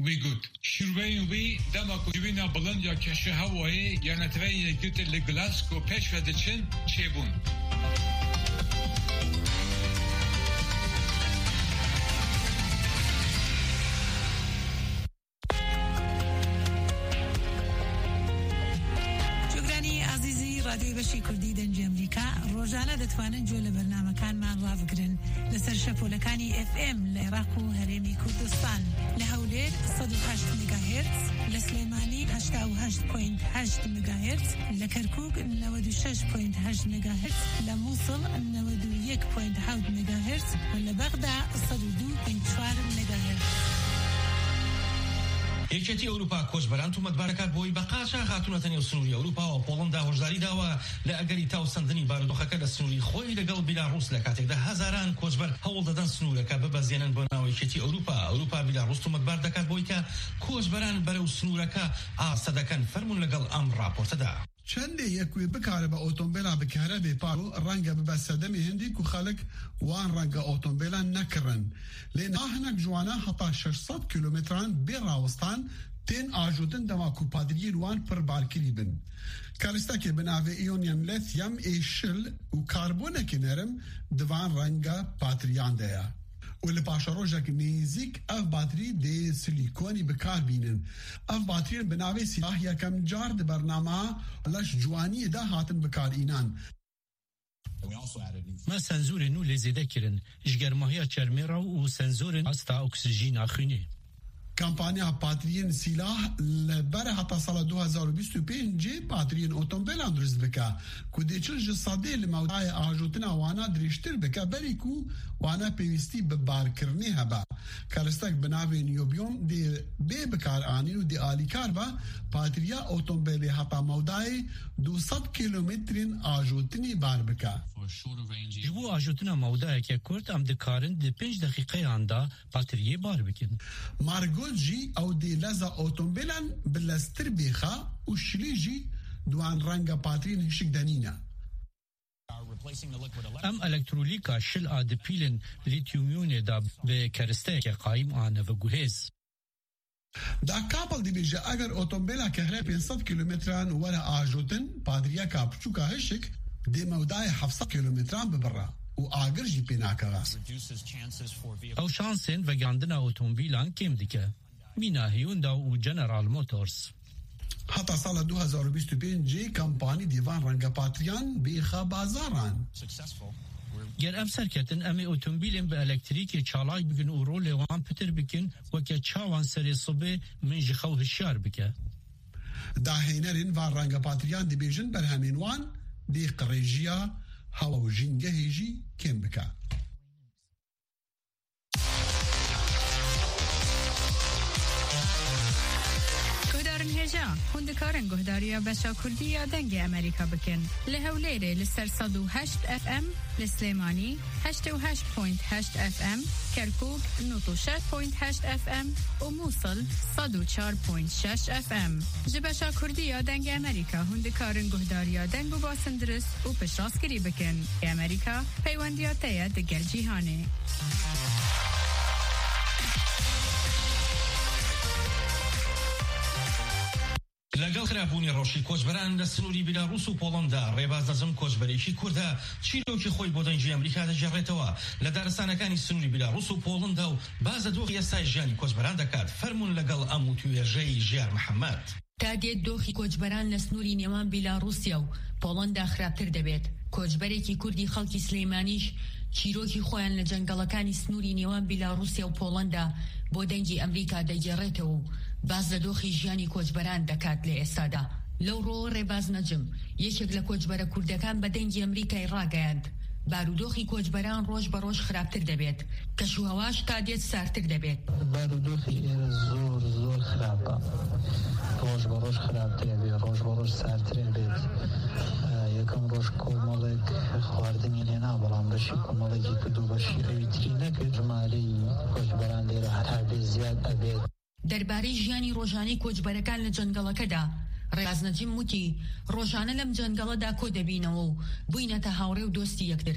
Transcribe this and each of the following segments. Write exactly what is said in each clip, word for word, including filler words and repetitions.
ویگوت شروعی وی دما کوبینا بلند یا کشه هوایی یا نتوی گیت لگلاسکو پیش و دچن چیبون رادیو بشی کردی دنج امریکا روزانه دتوانن جول برنامه کان من رافگرن لسر شپولکانی اف ام لعراق و هرمی کردستان لهولیر صد و هشت مگاهرتز لسلیمانی هشت و هشت پوینت هشت مگاهرتز لکرکوک نود و شش پوینت هشت مگاهرتز لموصل نود و یک پوینت هفت مگاهرتز و لبغداد صد و دو پوینت چهار مگاهرتز. یەکێتی ئەوروپا کۆچبەران تومەتبارەکات بۆی بە قاچاق هاتوونەتە نێو سنووری ئەوروپا و پۆڵەندا هۆشداری داوە لە ئەگەری تاوسەندنی بارودۆخەکە لە سنووری خۆی لەگەڵ بیلاڕوس لە کاتێکدا هەزاران کۆچبەر هەوڵ دەدەن سنوورەکە ببەزێنن بۆ ناو یەکێتی ئەوروپا. ئەوروپا بیلاڕوس تومەتبار دەکات بۆی کە کۆچبەران بەرەو سنوورەکە ئاسە دەکەن فەرمون لەگەڵ ئەم راپۆرتەدا. چند یکوی بکاره با اتومبیلا بکاره به پارو رنگ به بسدم هندی کو خلق وان رنگ اتومبیلا نکرن لین آهنک جوانا حتی ششصد کیلومتران به راوستان تین آجودن دما کو پادری روان پر بارکلی بن کارستا که بناوه ایونین لیثیم ایشل و کاربونه که نرم دوان رنگ پاتریان دیا و لپاشاروژک نیزیک اف باتری دی سیلیکونی بکار بینن اف باتری بناوه سلاح یکم جار دی برنامه لش جوانی ده هاتن بکار اینان. ما سنزور نو لزیده کرن جگرماهی چرمیرا و سنزور استا اکسیژین آخرینه. کمپانیا پاترین سلاح لبر حتی سال دو هزار و بیست و پنج پاترین اتومبیل اندرز بکا که دیچل جساده لموضوع آجوتنا وانا درشتر بکا بری که وانا پیوستی به بارکرنی هبا کارستک بناوی نیوبیوم دی بی بکار آنین و دی آلی کار با پاتریا اتومبیل حتی موضوع دوصد کیلومترین آجوتنی بار بکا. جبو آجوتنا موضوع که کرد ام دکارن دی پنج دقیقه آندا پاتریه بار بکن. مارگو جی او دی لزا اوتومبیلان بلستر بیخا و شلیجی دوان رنگ پاترین هشک دنینا. ام الکترولیکا شل آدپیلن لیتیومیون دا به کرسته که قایم آنه و گوهز. دا کابل دی بیجه اگر اوتومبیلا کهره پانصد کیلومتران ولا آجوتن پادریا کابچوکا هشک دی مودای هفتصد کیلومتران ببرا. و آگر جی پیناکا او شانسین و گاندنا اوتومبیلان کم دیکه مینا هیوندا و جنرال موتورز. حتی سال دو هزار و بیست و پنج کمپانی دیوان رنگ پاتریان بیخا بازاران گر ام سرکتن امی اوتومبیلین به الکتریکی چالای بگن و رول وان پتر بکن و که چاوان سری صبح من جخو هشیار بکه دا هینرین وان رنگ پاتریان دی بیجن بر همین وان دی قریجیا هوا و جنگه هیجی کم بکا. گهدارن هجا هندکارن گهداریا بشا کردی یا دنگ امریکا بکن لهولیره لسر صد و هشت اف ام لسلیمانی هشت و هشت پوینت هشت اف ام کرکوک نوت و شش پوینت هشت اف ام و موصل صد و چهار پوینت شش اف ام جبشا کردی یا دنگ امریکا هندکارن گهداریا دنگ و باسندرس و پشراسکری بکن امریکا پیوندیاتیا دگل جیهانه. لەگەڵ خراپبوونی ڕۆژی کۆچبەران لە سنووری بیلاڕوس و پۆڵەندا ڕێباز دەزم کۆچبەرێکی کوردە چیرۆکی خۆی بۆ دەنگی ئەمریکا دەجێڕێتەوە لە دارستانەکانی سنووری بیلاڕوس و پۆڵەندا و بازە دۆخی ئێستای ژیانی کۆچبەران دەکات فەرمون لەگەڵ ئەم و توێژەی ژیار محەممەد. تا دێت دۆخی کۆچبەران لە سنووری نێوان بیلاڕوسیا و پۆڵەندا خراپتر دەبێت. کۆچبەرێکی کوردی خەڵکی سلەیمانیش چیرۆکی خۆیان لە جەنگەڵەکانی سنووری نێوان بیلاڕوسیا و پۆڵەندا بۆ دەنگی ئەمریکا دەجێڕێتەوە و باز لە دۆخی ژیانی کۆچبەران دەکات لە ئێستادا. لەو ڕۆ ڕێباز نەجم یەکێک لە کۆچبەرە کوردەکان بە دەنگی ئەمریکای ڕاگەیاند بارودۆخی کۆچبەران ڕۆژ بە ڕۆژ خراپتر دەبێت کەشوهەواش تا دێت ساردتر دەبێت. بارودۆخی ئێرە زۆر زۆر خراپە ڕۆژ بە ڕۆژ خراپترە بێت ڕۆژ بە ڕۆژ ساردترە بێت. یەکەم ڕۆژ کۆمەڵێک خواردنی لێنا بەڵام بەشی کۆمەڵێکی کردو بەشی ئەوی تری نەکرد ژمارەی کۆچبەران لێرە هەتا بێ زیاد ئەبێت. دەربارەی ژیانی ڕۆژانەی کۆچبەرەکان لە جەنگەڵەکەدا ڕێباز نەجیم وتی ڕۆژانە لەم جەنگەڵەدا کۆ دەبینەوە و بووینەتە هاوڕێ و دۆستی یەکتر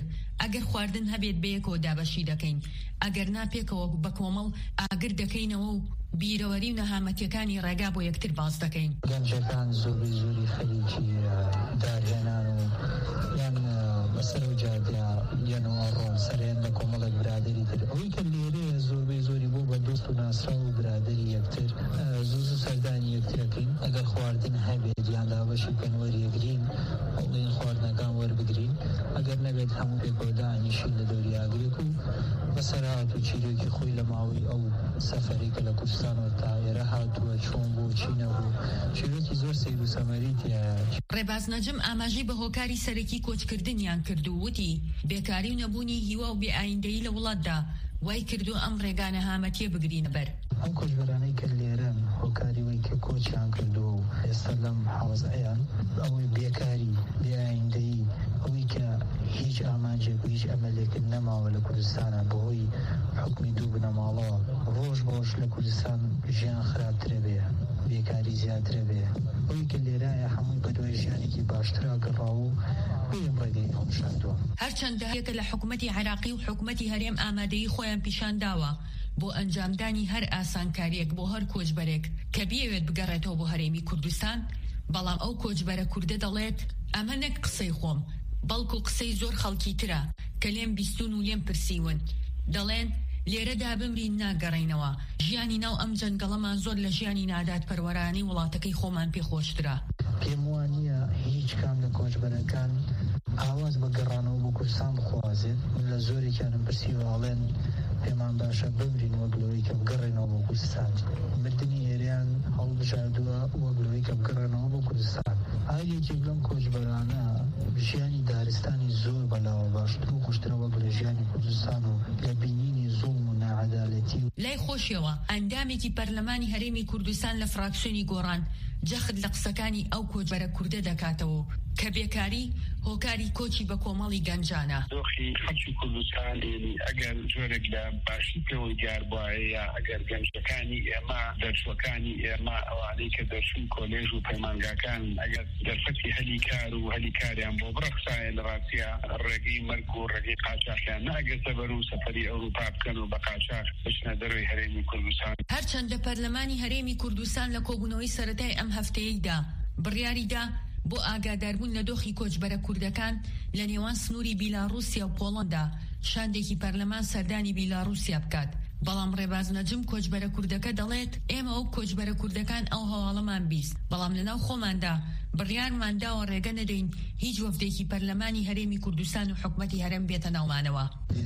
ئەگەر خواردن هەبێت بەیەکەوە دابەشی دەکەین، ئەگەر ناپێکەوە بە کۆمەڵ ئاگر دەکەینەوە و بیرەوەری و نەهامەتیەکانی ڕێگا بۆ یەکتر باز دەکەین. گەنجەکان زۆری زۆری خەریکی دارهێنان و یان بەسەر و جادیا یانەوە ڕۆن سەرێن لە کۆمەڵێک برادری تر ئەوەی کە لێرەیە زۆربەی زۆری بۆ بە دۆست و ناسرا و برادری یەکتر زوو زوو سەردانی یەکترەکەین. ئەگەر خواردن هەبێت یان دابەشی بکەن وەریەگرین ئەڵێن خواردنەکان وەربگرین، ئەگەر نەبێت هەموو پێکەوە دانیشین لە دەوری ئاگرێک و بەسەرهات و چیرۆکی خۆی لە ماوەی ئەو سەفەرێکە لە کوردستانەوە تا ئێرە هاتووە چۆن بۆ چینەوە چیرۆکی زۆر سەیر و سەمەریتیە. ڕێباز نەجم ئاماژەی بە هۆکاری سەرەکی کۆچکردنیان کردو وتی بێکاری و نەبوونی هیوا و بێئایندەیی لە وڵاتدا وای کردو ئەم ڕێگانە هامەتیە بگرینە بەر. ئەم کۆچبەرانەی کە لێرەن هۆکاری وەی کە کۆچیان کردو و ئێستا لەم حەوزەیان ئەوەی بێکاری بێئایندەیی ئەوەی کە هیچ ئامانجێک و هیچ ئەمەلێکن نەماوە لە کوردستانە بەهۆی حکمی دوو بنەماڵەوە ڕۆژ بەڕۆژ لە کوردستان ژیان خراپترە بێ، بێکاری زیاترە بێ، ئەوەی کە لێرایە هەمووی بە دوای ژیانێکی باشترا گەڕاو و بۆیم ڕێگەی هەڵبژاردووە. هەرچەندە یەکە لە حکوومەتی عێراقی و حکوومەتی هەرێم ئامادەیی خۆیان پیشان داوە بۆ ئەنجامدانی هەر ئاسانکاریەک بۆ هەر کۆچبەرێک کە بیەوێت بگەڕێتەوە بۆ هەرێمی کوردستان، بەڵام ئەو کۆچبەرە کوردە دەڵێت ئەمە نەک قسەی خۆم بەڵکو قسەی زۆر خەڵکی ترە کە لێم بیستون و لێم پرسیون، دەڵێن لێرەدا بمرین ناگەڕێنەوە، ژیانی ناو ئەم جەنگەڵەمان زۆر لە ژیانی نادات پەروەرانی وڵاتەکەی خۆمان پێخۆشترە. پێم وانییە هیچ کام لە کۆچبەرەکان ئاواز بە گەڕانەوە بۆ کوردستان بخوازێت. لە زۆرێکیانم پرسیوەڵێن پێمان باشە بمرین وەگلەوەی کە بگەڕێنەوە بۆ کوردستان. مردنی ئێریان هەڵبژاردووە وەگلەوەی کە بگەڕێنەوە بۆ کوردستان. هەریەکێک لەم کۆچبەرانە ژیانی دارستانی زۆر بەلاوە باشتر و خوشترە وەک لە ژیانی کوردستان و لە بینینی زوڵم و نەعەدالەتی. لای خۆشیەوە ئەندامێکی پەرلەمانی هەرێمی کوردستان لە فراکسیۆنی گۆڕان جەخت لە قسەکانی ئەو کۆچبەرە کوردە دەکاتەوە کە بێکاری هۆکاری کۆچی بە کۆمەڵی گەنجانە. دۆخی خەڵکی کوردستان ئەگەر جۆرێک لە باشی پێوەی دیار بواە یا ئەگەر گەنجەکانی ئێمە دەرچوەکانی ئێمە ئەوانەی کە دەرچوون کۆلێژ و پەیمانگاکان ئەگەر دەرفەتی هەلی کار و هەلی کاریان بۆ بڕەخسایە لە ڕاستیە ڕێگەی مەرگ و ڕێگەی قاچاقیان ناگەتە بەر و سەفەری ئەوروپا بکەن و بە قاچاق بچنە دەروی هەرێمی کوردستان. هەرچەندە پەرلەمانی هەرێمی کوردستان لە کۆبوونەوەی سەرەتای ئەم هەفتەیەیدا بڕیاریدا بۆ ئاگاداربوون لە دۆخی کۆچبەرە کوردەکان لە نێوان سنووری بیلاڕوسیا و پۆڵەندا شاندێکی پەرلەمان سەردانی بیلاڕوسیا بکات. بەڵام ڕێباز نەجم کۆچبەرە کوردەکە دەڵێت ئێمە ئەو کۆچبەرە کوردەکان ئەو هەواڵەمان بیست، بەڵام لەناو خۆماندا بڕیارمانداوە ڕێگە نەدەین هیچ وەفدێکی پەرلەمانی هەرێمی کوردستان و حکوومەتی هەرێم بێتە ناومانەوە.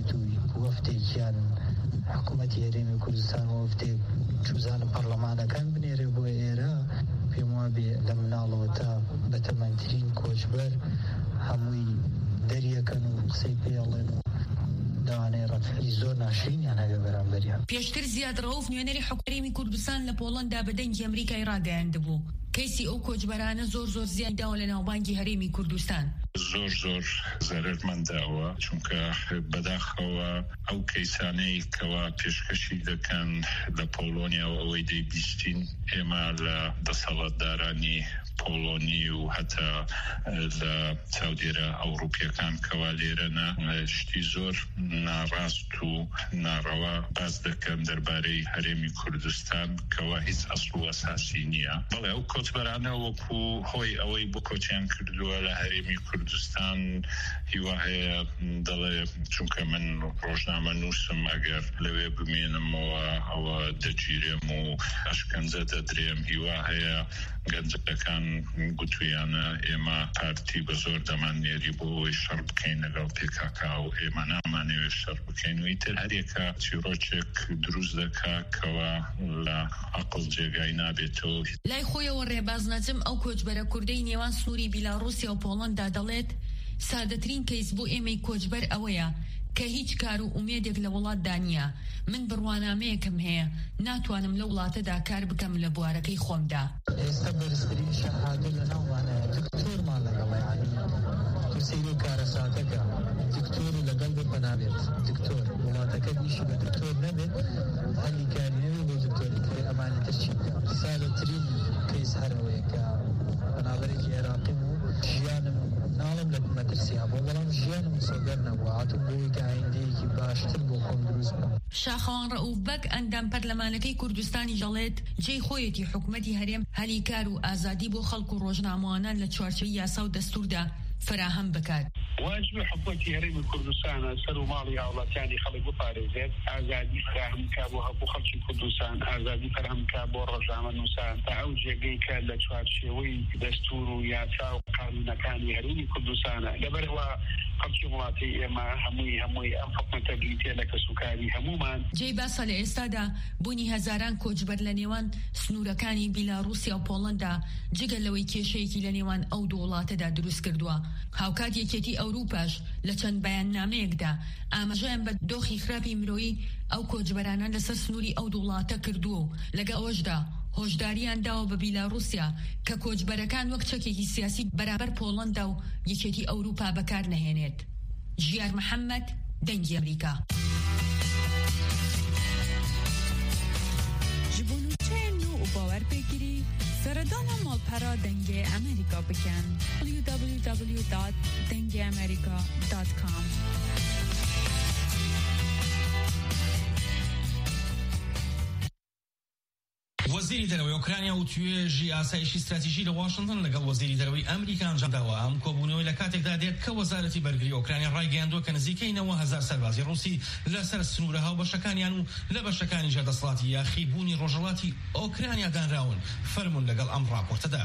وەفدێکیان حکوومەتی هەرێمی کوردستان وەفدێک جوزانە پەرلەمانەکان بنێرێ بۆ ئێرە پێم وابێ لە مناڵەوە تا بەتەمەنترین کۆچبەر هەمووی دەریەکەن و قسەی پێڵێن و داوانەی ڕەفعی زۆر ناشرینیان هەبێ بەرامبەریان. پێشتر زیاد ڕەوف نوێنەری حکوومەتی کوردستان لە پۆڵەندا بە دەنگی ئەمریکای ڕاگەیاندبوو. کەیسی ئەو کۆچبەرانە زۆر زۆر زیاد داوە لە ناوبانگی هەرێمی کوردستان. زۆر زۆر زەرمەنداوە چونکە بەداخەوە ئەو کەیسانەی کەوا پێشکەشی دەکەن لە پۆلۆنیا و ئەوەی دەیبیستین ئێمە لە دەسەڵاتدارانی پۆلۆنی و هەتا لە چاودێرە ئەوروپیەکان کەوا لێرەنە شتی زۆر ناڕاست و ناڕەوا باز دەکەن دەربارەی هەرێمی کوردستان کەوا هیچ ئەسڵ و ئەساسی نییە. بەڵێ ئەو کۆچبەرانە وەکو هۆی ئەوەی بۆ کۆچیان کردووە لە هەرێمی کوردستان هیوا هەیە دەڵێ چونکە من ڕۆژنامە نووسم ئەگەر لەوێ بمێنمەوە ئەوە دەگیرێم و ئەشکەنجە دەدرێم هیوا هەیە گەنجەکان گوتویانە ئێمە پارتی بە زۆر دەمانێری بۆ ئەوەی شەڕ بکەین لەگەڵ پێکاکا و ئێمە نامانەوێت شەڕ بکەین و ئیتر هەرێکە چیرۆکێک دروست دەکا کەوا لە عەقڵ جێگای نابێتەوە. لای خۆیەوە ڕێباز نەجم ئەو کۆچبەرە کوردەی نێوان سنووری بیلاڕوسیا و پۆڵەندا دەڵێت سادەترین کەیس بۆ ئێمەی کۆچبەر ئەوەیە کە هیچ کار و ئومێدێک لە وڵاتدا نییە. من بڕوانامەیەکم هەیە ناتوانم لە وڵاتەدا کار بکەم لە بوارەکەی خۆمدا. ئێستا بەرزترین شەهادە لە ناومانەیە دکتۆرمان لەگەڵە یعنی تو سەیری کارە ساتەکە دکتۆر لەگەڵ بێ بەنابێت دکتۆر وڵاتەکە دیشی بە دکتۆر نەبێت هەلی کاری نەوێ بۆ دکتۆری ترێ ئەمانێتر چی بکە. سادەترین کەیس هەرەوەیە کە بەنابەرێکی عێراقیم و ژیانم ناڵم لە حکومەتە مەترسیە بۆ بەڵام ژیانم سەگەر نەبووە هاتم بۆی گایندەیەکی باشتر بۆ خۆم دروست بکەم. شاخەوان ڕەئوف ئەندام پەرلەمانەکەی کوردستانی دەڵێت جێی خۆیەتی حکوومەتی هەرێم هەلیکار و ئازادی بۆ خەڵک و ڕۆژنامەوانان لە چوارچێوەی یاسا و دەستوردا فراهم بکات. واجب حکوومەتی هەرێمی کوردستانە سەر و ماڵی هاوڵاتیانی خەڵک بپارێزێت، ئازادی فراهم کا بۆ هەموو خەڵکی کوردستان، ئازادی فراهم کا بۆ ڕۆژنامە نووسان تا ئەو جێگەی کە لە چوارچێوەی دەستور و یاسا و قانونەکانی هەرێمی کوردستانە لەبەرەوە خەڵکی وڵاتی ئێمە هەمووی هەمووی ئەم حکوومەتە بریتێ لە کەسوکاری هەمومان. جێی باسە لە ئێستادا بوونی هەزاران کۆچبەر لە نێوان سنوورەکانی بیلاڕووسیا و پۆڵەندا جگە لەوەی کێشەیەکی لە نێوان ئەو دوو وڵاتەدا دروست کردووە. هاوکات یەکێتی ئەوروپاش لە چەند بەیاننامەیەکدا ئاماژەیان بە دۆخی خراپی مرۆیی ئەو کۆچبەرانە لەسەر سنووری ئەو دوو وڵاتە کردووە و لەگە ئەوەشدا هۆشداریان داوە بە بیلاڕووسیا کە کۆچبەرەکان وەک چەکێکی سیاسی بەرابەر پۆڵەندا و یەکێتی ئەوروپا بەکار نەهێنێت. ژیار محەممەد، دەنگی ئەمریکا. ji bo nûçeyên nû û bawerpêkirî seredana malpera dengê Amerîka bikin. w w w dot dengê amerika dot com وەزیری دەرەوەی ئۆکرانیا و توێژی ئاسایشی استراتیژی لە واشنگتن لەگەڵ وەزیری دەرەوەی ئەمریکا ئەنجامداوە. ئەم کۆبوونەوەی لە کاتێکدا دێت کە وەزارەتی بەرگری ئۆکرانیا ڕایگەیاندووە کە نزیکەی نەوە هەزار سەربازی ڕووسی لەسەر سنوورە هاوبەشەکانیان و لە بەشەکانی ژەردەسەڵاتی یاخیبوونی ڕۆژهەڵاتی ئۆکرانیا دانراون. فەرمون لەگەڵ ئەم راپۆرتەدا.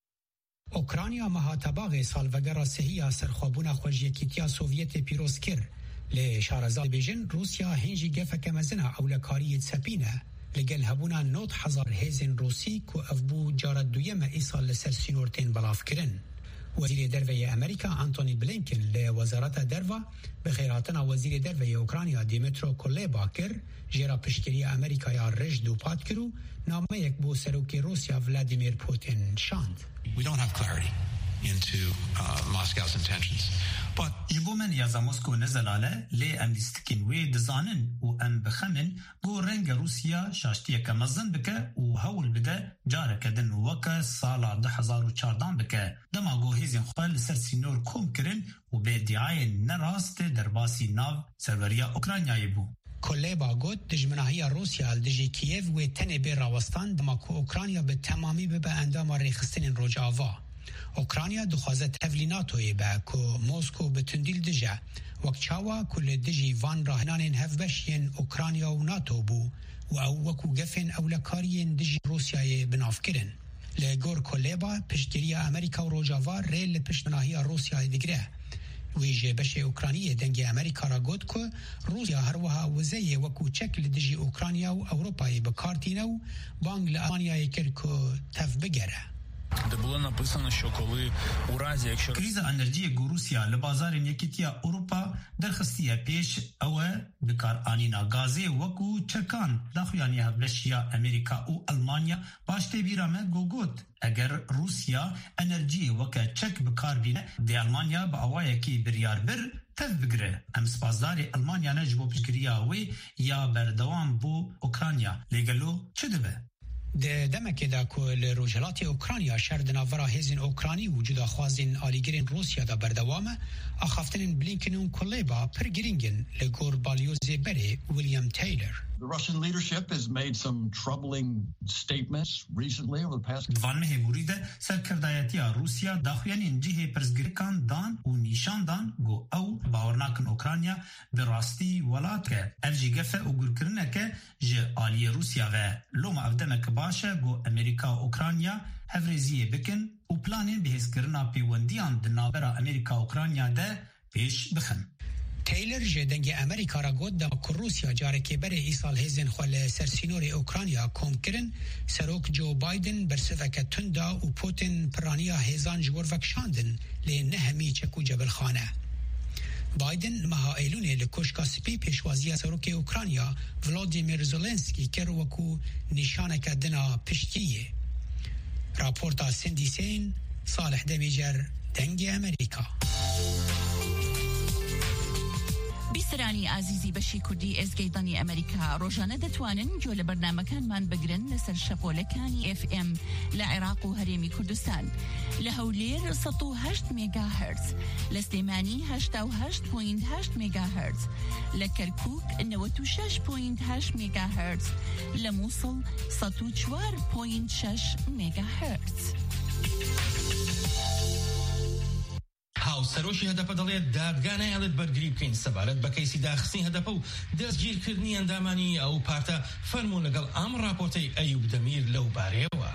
ئۆکرانیا مەهاتەباغی ساڵڤەگەڕە سەهیە سەرخۆبوونا خۆشیەکیتیا سۆڤیەتێ پیرۆز کرد. لێ شارەزای بێژن رووسیا هێنجی گەفەکە مەزنە ئەو لە کاریت سەپینە لەگەل هەبوونا نۆت حەزار هێزن ڕووسی کو ئەف بوو جارە دوویەمە ئیسال لەسەر سینۆرتێن بەڵافکردن. وەزیری دەرڤەیە ئەمریکا ئانتۆنی بلینکن لە وەزارەتە دەرڤە بەخێرهاتنا وەزیری دەرڤەیە ئوکرانیا دیمترۆ کولێبا کرد ژێرا پشتگیری ئەمریکایە ڕێژ دووپات کرد و نامەیەک بۆ سەرۆکی رووسیا ڤلادیمیر پوتین شاند. We don't have clarity into uh, Moscow's intentions. But جبو من يازا موسكو نزلاله لي ام ديستكين وي دزانن و ام بخمن بو رنگ روسيا شاشتيه كمزن بك و هول بده جارك دن وكا سالا ده هزار و چاردان بك دماغو هيزن خوال سر سينور كوم کرن و به دعاية نراست درباسي ناو سروريا اوكرانيا بو. کلیبا گوت دجمناهی روسیا دجی کیف و تنه بی راوستان دماغو اوکرانیا به تمامی به اندام ریخستن روجاوا. اوکرانیا دخوازه تفلیناتوی با که موسکو به تندیل دجا وقت چاوا کل دجی وان راهنانین هفبشین اوکرانیا و ناتو بو و او وکو گفن اولکارین دجی روسیای بناف کرن. لگور کلیبا پشتگیری امریکا و روجاوا ریل پشتناهی روسیای دگره. ویجه بشه اوکرانیه دنگ امریکا را گوت که روسیا هر وها وزیه وکو چک لدجی اوکرانیا و اوروپای بکارتینو بانگ لآمانیای کرد که تف بگره. Де було написано, що коли у разі, якщо криза енергії Росія ل بازار یکیتیا اروپا درخستیه پیش او بکار آنینا گازی وکو چکان داخویانی هبلشیا امریکا و المانیا باشته بیرامه گوگوت اگر روسیا انرژی وکا چک بکار بینه دی المانیا با اوای کی بریار بر تف بگره ام سپاسداری المانیا نجبو پشگریا وی یا بردوام بو اوکرانیا لگلو چه دبه؟ ده دمکه دا که لروجلات اوکرانیا شرد ناورا هزین اوکرانی وجود خوازین آلیگرین روسیا دا بردوامه اخافتن بلینکن کلیبا پر گرینگن لگور بالیوزی بری ویلیام تایلر. The Russian leadership has made some troubling statements recently over the past. Van mehburide serkerdayetiya Rusya daxuyanin cihe persgirikan dan u nişandan go ew bawernakin Ukrayna bi rastî welat ke ev jî gefe û gurkirineke ji aliyê Rusya ve loma ev demek baş e go Amerika Ukrayna hevrêziyê bikin û planên bihêzkirina pêwendiyan di navbera Amerika Ukrayna de pêş bixin. تایلر جدنگ امریکا را گفت دا که روسیا جاره که بره ایسال هزین خوال سرسینور اوکرانیا کم کرن سروک جو بایدن برسفه که تندا و پوتین پرانیا هزان جور وکشاندن لی نهمی چکو جبل خانه. بایدن مها ایلونه لکوشکا سپی پیشوازی سروک اوکرانیا ولادیمیر زولنسکی کر وکو نشانک دنا پشتیه. راپورتا سندی سین صالح دمیجر دنگ امریکا. بیست گوهدارانی عزیزی بەشی کوردی ئێزگەیدانی ئەمریکا ڕۆژانە دەتوانن گوێ لە بەرنامەکانمان بگرن لەسەر شەپۆلەکانی ئف ئێم لە عێراق و هەرێمی کوردستان لە هەولێر سەد و هەشت مێگاهەرتز، لە سلێمانی هەشتا و هەشت پۆینت هەشت مێگاهەرتز، لە کەرکووک نەوەت و شەش پۆینت هەشت مێگاهەرتز، لە مووسڵ سەد و چوار پۆینت شەش مێگاهەرتز. هاوسەرۆشی هەدەپە دەڵێت دادگانە هەڵێت بەرگری بکەین سەبارەت بە کەیسی داخستنی هەدەپە و دەستگیرکردنی ئەندامانی ئەو پارتە فەرموون لەگەڵ ئەم راپۆرتەی ئەیوب دەمیر لەو بارەیەوە.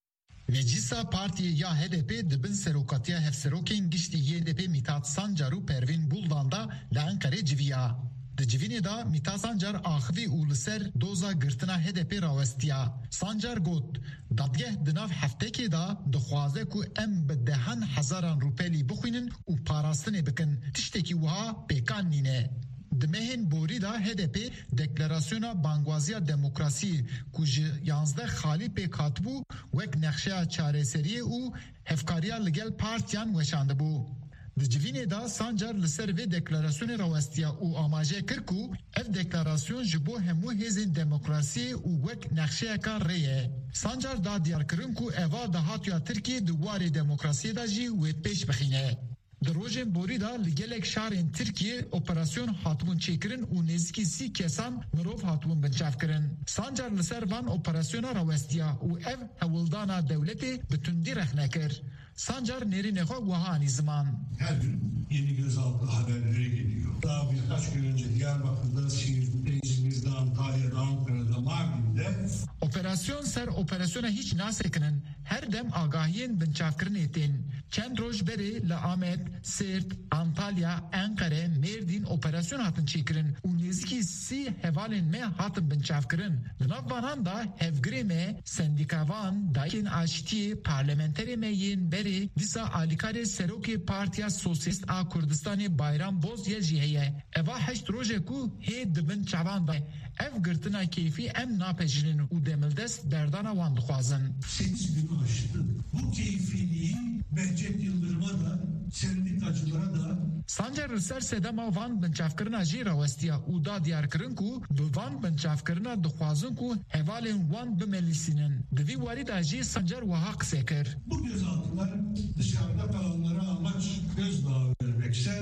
مجلسا پارتی یا H D P dibin serokatiya hevserokên giştî H D P Mithat Sancar û Pervin Buldan da li Enqerê civiya. Di civînê da Mithat Sancar axivî û li ser doza girtina H D P rawestiya. Sancar got, dadgeh di nav heftekê da dixwaze ku em bi dehan hezaran rûpelî bixwînin û parastinê bikin. Tiştekî wiha pêkan nîne. Di mehên borî da H D P deklarasyona bangwaziya demokrasî ku ji yanzdeh xalî pêk hatibû wek nexşeya çareseriyê û hevkariya li gel partiyan weşandibû. Di civînê da Sancar li ser vê deklarasyonê rawestiya û amajê kir ku ev deklarasyon ji bo hemû hêzên demokrasiyê û wek nexşeyeka rê ye. Sancar da diyarkirin ku eva dahatiya Tirkiye di warê demokrasiyê da jî wê pêş bixîne. Di rojên borî da li gelek şarên Tirkiye operasyon hatibûn çêkirin û nêzîkî sî kesan mirov hatibûn binçavkirin. Sancar li ser van operasyona rawestiya û ev hewildana dewletê bi tundî rexne kir. Sancar nêrînê xwe wiha anî ziman. Her gün yeni gözaltı haberleri geliyor. Daha birkaç gün önce Diyarbakır'da, Siirt'te, İzmir'de, Antalya'da, Ankara'da, Mardin'de. Operasyon ser operasyona hiç nasekinin her dem agahiyên binçavkirinê tên. Çend roj berê li Amed, Siirt, Antalya, Ankara, Mêrdîn operasyon hatin çêkirin û nêzîkî sî hevalên me hatin binçavkirin. Li nav vanan da hevgirê me, sendîkavan, dayikên aşitiyê, parlamenterê me yên berê dîsa alîkarê serokê Partiya Sosyalîst a Kurdistanê Bayram Bozyê jî heye. Eva heşt rojê ku hê dibin çavan da. Ev girtina keyfî em napejinin û demildest berdana wan dixwazin. sekiz günü aştı. Bu keyfiliği Behçet Yıldırım'a da, sendikacılara da. Sancar li ser sedema van binçavkirina jî rawestiya û da diyarkirin ku bi van binçavkirina dixwazin ku hevalên wan bimelîsînin. Di vî warî da jî Sancar wiha qise kir. Bu gözaltılar dışarıda kalanlara amaç gözdağı vermekse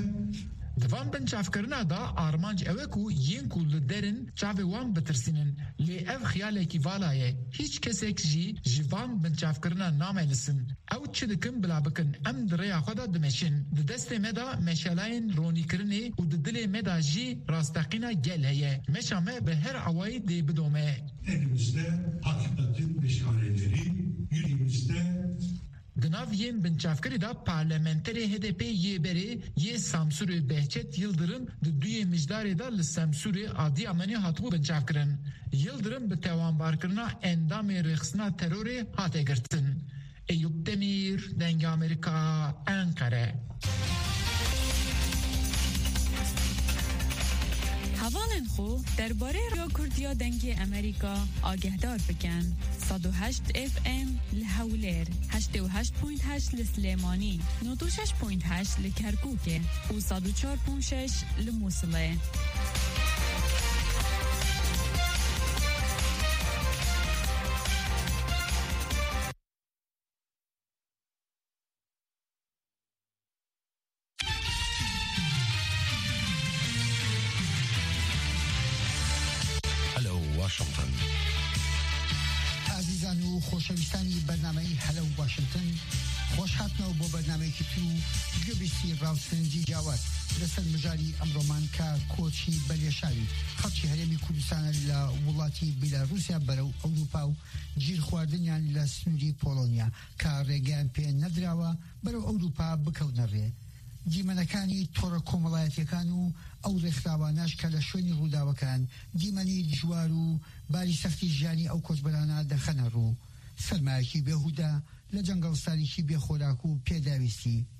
Divan binçavkirina da armanc ew e ku yên ku li derin çavê wan bitirsînin. Lê ev xiyalekî vala ye. Hiç kesek jî ji van binçavkirina namelîsin. Ew çi dikin bila bikin. Em di rêya xwe da dimeşin. Di destê me da meşalayên ronîkirinê û di dilê me da jî rastaqîna gel heye. Meşa me bi her awayî dê bidome. Elimizde hakikatin meşaleleri, yüreğimizde. Di nav yên binçavkirî da parlamenterê H D P yê berê yê Samsurê Behçet Yıldırım di duyê mijdarê da li Samsurê Adî Amenê hatibû binçavkirin. Yıldırım bi tewanbarkirina endamê rêxistina terorê hate girtin. Eyüp Demir, Dengê Amerika, Ankara. هەواڵێن خۆ دەربارەی ڕۆ کوردیا دەنگی ئەمریکا ئاگەهدار بکەن. سەد و هەشت ئف ئێم لە هەولێر، هەشت و هەشت پۆینت هەشت لە سلێمانی، نۆ و شەش پۆینت هەشت لە کەرکووکێ و سەد و چوار پۆینت شەش لە مووسڵێ. عزیزان و خۆشەویستانی بەرنامەی هەلو واشنگتن خۆش هاتنەوە بۆ بەرنامەیەکی تر و گوێبیستی ڕاوسنجی جاوات لەسەر مژاری ئەمڕۆمان کە کۆچی بەلێشاوی خەڵکی هەرێمی کوردستانە لە وڵاتی بیلاڕوسیا بەرەو ئەوروپا و گیر خواردنیان لە سنووری پۆڵۆنیا کە ڕێگەیان پێ نەدراوە بەرەو ئەوروپا بکەونە ڕێ. دیمەنەکانی تۆڕە کۆمەڵایەتیەکان و ئەو ڕێکخراوانەش کە لە شوێنی ڕووداوەکان دیمەنی دژوار و باری سەختی ژیانی ئەو کۆچبەرانە دەخەنە ڕوو. سەرمایەکی بێهوودە لە جەنگەڵستانێکی بێخۆراک و پێداویستی.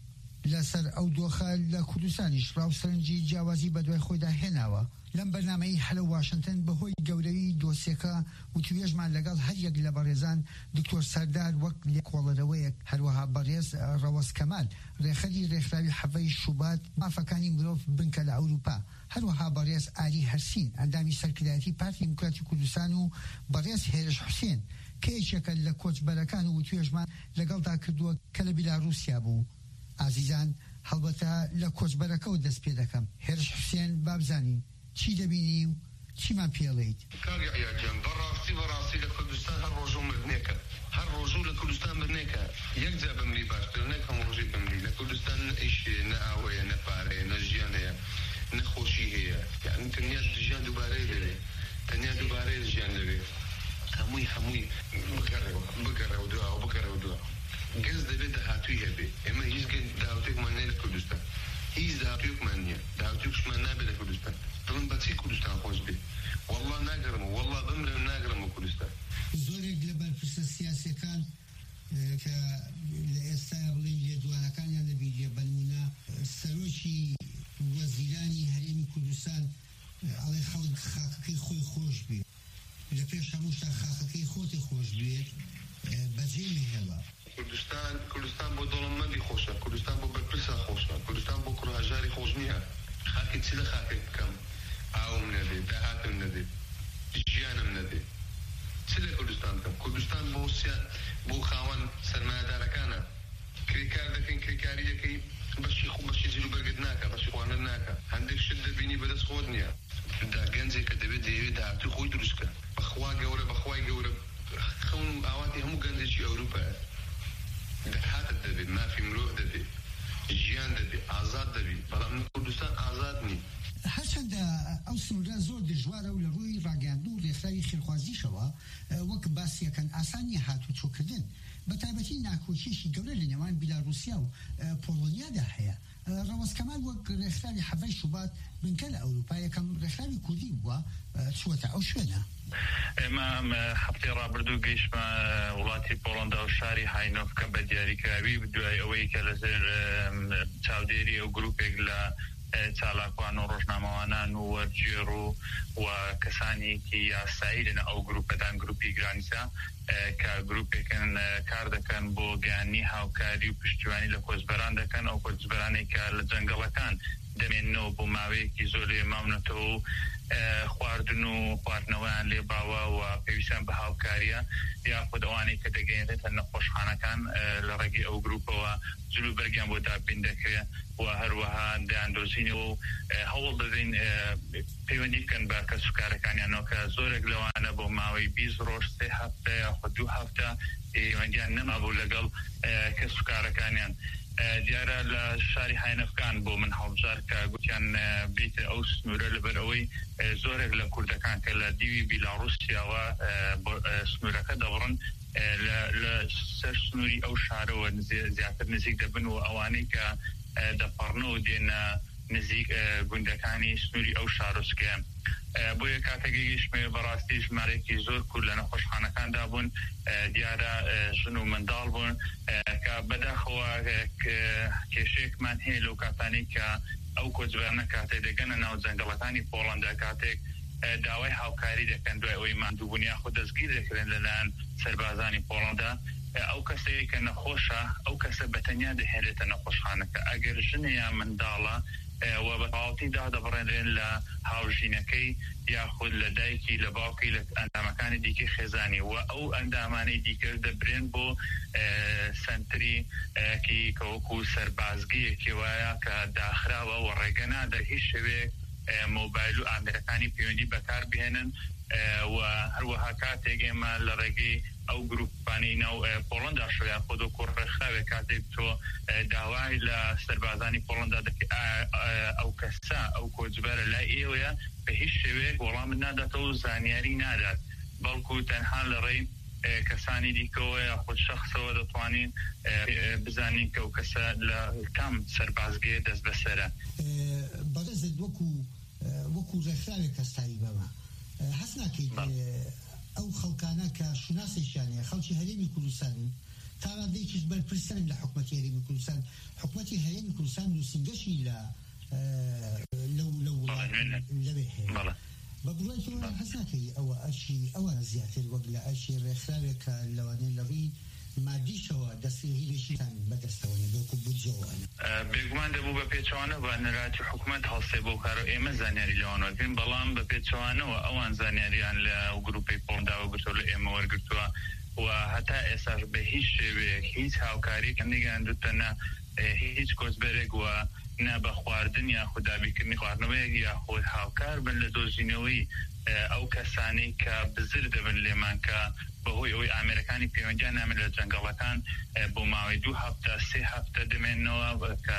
لەسەر ئەو دۆخە لە کوردستانیش ڕاوسەرنجی جیاوازی بەدوای خۆیدا هێناوە. لەم بەرنامەی هەلە واشنگتن بەهۆی گەورەی دۆسیەکە وتوێژمان لەگەڵ هەر یەک لە بەڕێزان دکتۆر سەردار وەک لێکۆڵەرەوەیەک هەروەها بەڕێز ڕەوەز کەمال ڕێخەری ڕێکخراوی حەڤەی شوبات مافەکانی مرۆڤ بنکە لە ئەوروپا، هەروەها بەڕێز ئاری هەرسین ئەندامی سەرکردایەتی پارتی دیموکراتی کوردستان و بەڕێز هێرش حوسێن کە یەکێکە لە کۆچبەرەکان و وتوێژمان لەگەڵدا کردووە کە لە بیلاڕووسیا بوو. ئازیزان هەڵبەتە لە کۆچبەرەکەەوە دەست پێ دەکەم. هێرش حوسێن بابزانین چی دەبینی و چیمان پێڵێیت؟ کاگە ئەیاجان بەڕاستی بەڕاستی لە کوردستان هەر ڕۆژوو مردنێکە، هەر ڕۆژوو لە کوردستان مردنێکە. یەک جا بمری باشتر نەک هەموو ڕۆژێ بمری. لە کوردستان نە ئیشێ، نە ئاوەیە، نە پارەیە، نە ژیان هەیە، نە خۆشی هەیە. یعنی تەنیا ژیان دووبارەی دەبێت، تەنیا دووبارەی ژیان دەبێت. هەمووی هەمووی بگەڕێەوە بگەڕێەوە دووە بگەڕێەوە دووە. گەز دەبێت داهاتووی هەبێ. ئێمە هیچ داوتێکمان نەیە لە کوردستان، هیچ داهاتویەکمان نییە، داهاتویەکشمان نابێت لە کوردستان. دڵم بەچی کوردستان خۆش بێ، وەڵڵا ناگەڕم، وەڵڵا بمرم ناگەڕمە کوردستان. زۆرێک لە بەرپرسە سیاسیەکان کە لە ئێستاە بڵێن لێدوانەکانیان لەبیریە بەنمونە سەرۆکی وەزیرانی هەرێمی کوردستان ئەڵێ خەڵک خاکەکەی خۆی خۆش بێ، لە پێش هەمووشتا خاکەکەی خۆتی خۆش بێت بەجێ نهێڵە. کوردستان کوردستان بۆ دەوڵەمەندی خۆشە، کوردستان بۆ بەرپرسە خۆشە، کوردستان بۆ کوڕهەژاری خۆش نییە. خاکی چی لە خاکێک بکەم؟ ئاوم نەدێت، داهاتم نەدێت، ژیانم نەدێت. چی لە کوردستان بکەم؟ کوردستان بۆ بۆ خاوەن سەرمایەدارەکانە. کرێکار دەکەین، کرێکاری دەکەی بەشی خۆ بەشی زیرو بەرگت ناکە، بەشی خواردن ناکە. هەندێک شت دەبینی بەدەست خۆت نییە. دا گەنجێک کە دەبێت دەیەوێت داهاتوی خۆی دروستکە. بەخوا گەورە بەخوای گەورە خەون و ئاواتی هەموو گەنجێکی ئەوروپایە. دەهاتت دەبێت، مافی مرۆڤ دەبێت، ژیان دەبێت، ئازاد دەبێت. بەڵام کوردستان ئازاد نی. هەرچەندە ئەو سنوورە زۆر دژوارە و لە ڕووی ڕاگەاندن و ڕێکخراوی خێرخوازیشەوە وەک باسیەکەن ئاسانی هاتوو چۆکردن بە تایبەتی ناکۆچیشی گەورە لە نێوان بیلاڕووسیا و پۆڵۆنیادا هەیە. ڕەوەز کەمال وەک ڕێکخراوی حەڤەی شوبات بنکە لە ئەوروپا یەکەم ڕێکخراوی کوردی بووە چووەتە ئەو شوێنە. ئێمە هەفتەی ڕابردوو گەیشتمە وڵاتی پۆڵەندا و شاری هاینۆف کە بە دیاریکراوی دوای ئەوەی کە لەسەر چاودێری ئەو گروپێک لە چالاکوان و ڕۆژنامەوانان و وەرجێڕ و و کەسانێکی یاسایی لەنە ئەو گروپەدان گروپی گرانیسا کە گروپێکن کار دەکەن بۆ گەیاندنی هاوکاری و پشتیوانی لە کۆچبەران دەکەن. ئەو کۆچبەرانێک کە لە جەنگەڵەکان دەمێننەوە بۆ ماوەیەکی زۆر لێ ماونەتەوە و خواردن و خواردنەوەیان لێ باوە و پێویستیان بە هاوکاریە یاخود ئەوانەی کە دەگەێنێتە نەخۆشخانەکان لە ڕێگەی ئەو گروپەوە جلو بەرگیان بۆ دابین دەکرێت و هەروەها دەیاندۆزینەوە و هەوڵ دەدەین پەیوەندی بکەن بە کەسوکارەکانیانەوە کە زۆرێک لەوانە بۆ ماوەی بیست ڕۆژ سێ هەفتە یاخود دوو هەفتە پەیوەندیان نەمابوو لەگەڵ کەسوکارەکانیان. دیارە لە شاری هاینەفکان بۆ من هەڵبژار کە گوتیان بیت ئەو سنوورە لەبەر ئەوەی زۆرێک لە کوردەکان کە لە دیوی بیلاڕووسیاوە سنوورەکە دەڕن لە سەر سنووری ئەو شارەوە زیاتر نزیک دەبن و ئەوانەی کە دەپەڕنەوە دێنە نزیک گوندەکانی سنووری ئەو شارۆسکەیە. بۆیە کاتێکی گەیشتمە بەڕاستی ژمارەیەکی زۆر کورد لە نەخۆشخانەکاندا بوون، دیارە ژن و منداڵ بوون کە بەداخەوە کێشەیەکمان هەیە لەو کاتانی کە ئەو کۆچبەرانە کاتێک دەگەنە ناو جەنگەڵەکانی پۆڵەندا کاتێک داوای هاوکاری دەکەن دوای ئەوەی ماندووبوون یاخود دەستگیر دەکرێن لەلایەن سەربازانی پۆڵەندا. ئەو کەسەیە کە نەخۆشە ئەو کەسە بەتەنیا دەهێنێتە نەخۆشخانەکە. ئەگەر ژنە یا منداڵە و بە تەواوەتیدا دەبڕێنرێن لە هاوژینەکەی یاخود لە دایکی لە باوکی لە ئەندامەکانی دیکەی خێزانی و ئەو ئەندامانەی دیکە دەبرێن بۆ سنتری کی کەوەکو سەربازگیەکی وایە کە داخراوە و ڕێگە نادە هیچ شوێک مۆبایل و ئامرەکانی پەیوەندی بەکار بهێنن و هەروەها کاتێک ئێمە لە ڕێگەی ئەو گروپانی ناو پۆڵەندا شویان خۆ و کوڕڕێکخراوێک کاتێک تۆ داوای لە سەربازانی پۆڵەندا دەکەی ئەو کەسا ئەو کۆچبەرە لای ئێوەیە بە هیچ شێوەیەک وەڵامت ناداتەوە و زانیاری نادات، بەڵکو تەنها لە ڕێی کەسانی دیکەوە یاخود شەخصەوە دەتوانین بزانین کە ئەو کەسە لە کام سەربازگەیە دەست بەسەرە. بەڕێزت وەکو وەکو ڕێکخراوێک کەستایی بەمە هەست ناکەیت ئەو خەڵکانە کە شوناسێکیانەیە خەڵکی هەرێمی کوردستانی ترى ديكش بالبرسان لحكمتي هريم كردستان حكمتي هريم كردستان نسنجشي لا لو لو لبيه بقولك حسناتي أو أشي أو زيادة الوجلة أشي رخلك اللواني لغي ما ديشوا دستي هيشان بدستوني بكو بجوان بيجمان دبو ببيتشوانا وأن راتي حكومة حصيبو كارو إما زانيري لونه لكن بلام ببيتشوانا وأوان زانيري عن لجروبي بوندا وقتول إما ورقتوا وحتى إسر بهيش بهيش هاوكاري كم نيجي عندنا هیچ کوزبرگ و نبا خواردن یا خدا بیکردنی خواردنەوەیەک یا خۆی هاوکار بن لە دۆزینەوەی ئەو کەسانی کە بزر دەبن لێمان کە بەهۆی ئەوەی ئامێرەکانی پەیوەندیان نامێت لە جەنگەڵەکان بۆ ماوەی دوو هەفتە سێ هەفتە دەمێنەوە کە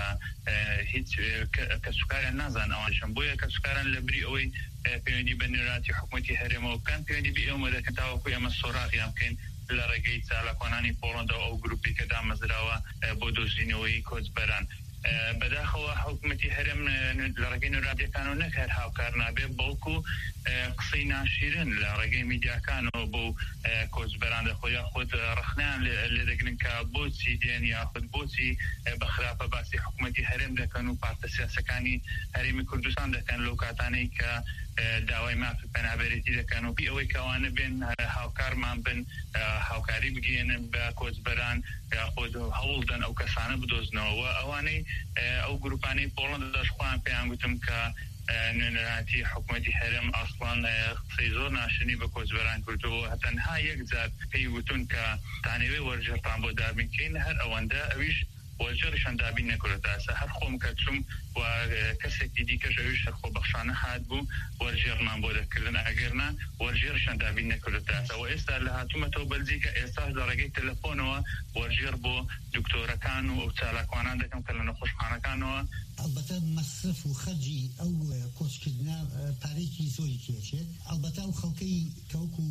هیچ کەسوکاریان نازان ئەوانشم بۆیە کەسوکاران لە بری ئەوەی پەیوەندی بە نێراتی حکوومەتی هەرێمەوە بکەن پەیوەندی بە ئێوە دەکەن تاوەکو ئێمە سۆراغیان بکەین لە ڕێگەی چالاکۆنانی پۆڵەندەوە ئەو گروپی کە دامەزراوە بۆ دۆزینەوەی کۆچبەران بەداخەوە حکوومەتی هەرێم لە ڕێگەی نێراتیەکانەوە نەکات هاوکار نابێت بەڵکو قسەی ناشیرن لە ڕێگەی میدیاکانەوە بۆ کۆچبەران دەخۆی یاخود ڕخنیان لێ دەگرن کە بۆچی دێن یاخود بۆچی بەخراپە باسی حکوومەتی هەرێم دەکەن و پارتە سیاسەکانی هەرێمی کوردستان دەکەن لەو کاتانەی کە داوای مافی پەنابەرێتی دەکەن و پێی ئەوەی کەوانە بێن هاوکارمان بن هاوکاری بگێنن بە کۆچبەران یاخود هەوڵدەن ئەو کەسانە بدۆزنەوە ئەوانەی ئەو گروپانەی پۆڵەند دەشخوان پێیان گوتم کە نوێنەراتی حکوومەتی هەرێم ئاسڵان قسەی زۆر ناشرینی بە کۆچبەران کردەوە هەتەنها یەک جار پێی گوتون کە تانەوێ وەرجێڕتان بۆ دابینکەین هەر ئەوەندە ئەویش وەرجێڕیشان دابین نەکردێتە ئەسا هەر خۆم کە چوم و کەسێکی دیکەش ئەویش هەر خۆبەخشانە هات بوو وەرجێڕمان بۆ دەکردن ئەگەرنا وەرجێڕیشان دابین نەکردێتە ئەسا و ئێستا لە هاتوومەتەوە بەلجیکە ئێستاش لە ڕێگەی تەلەفۆنەوە وەرجێڕ بۆ دکتۆرەکان و ئەو چالاکوانان دەکەم کە لە نەخۆشخانەکانەوە البته مصرف و خرجی ئەو کۆچکردنا پارێکی زۆری کێچێت البته ئەو خەڵکەی کەوکو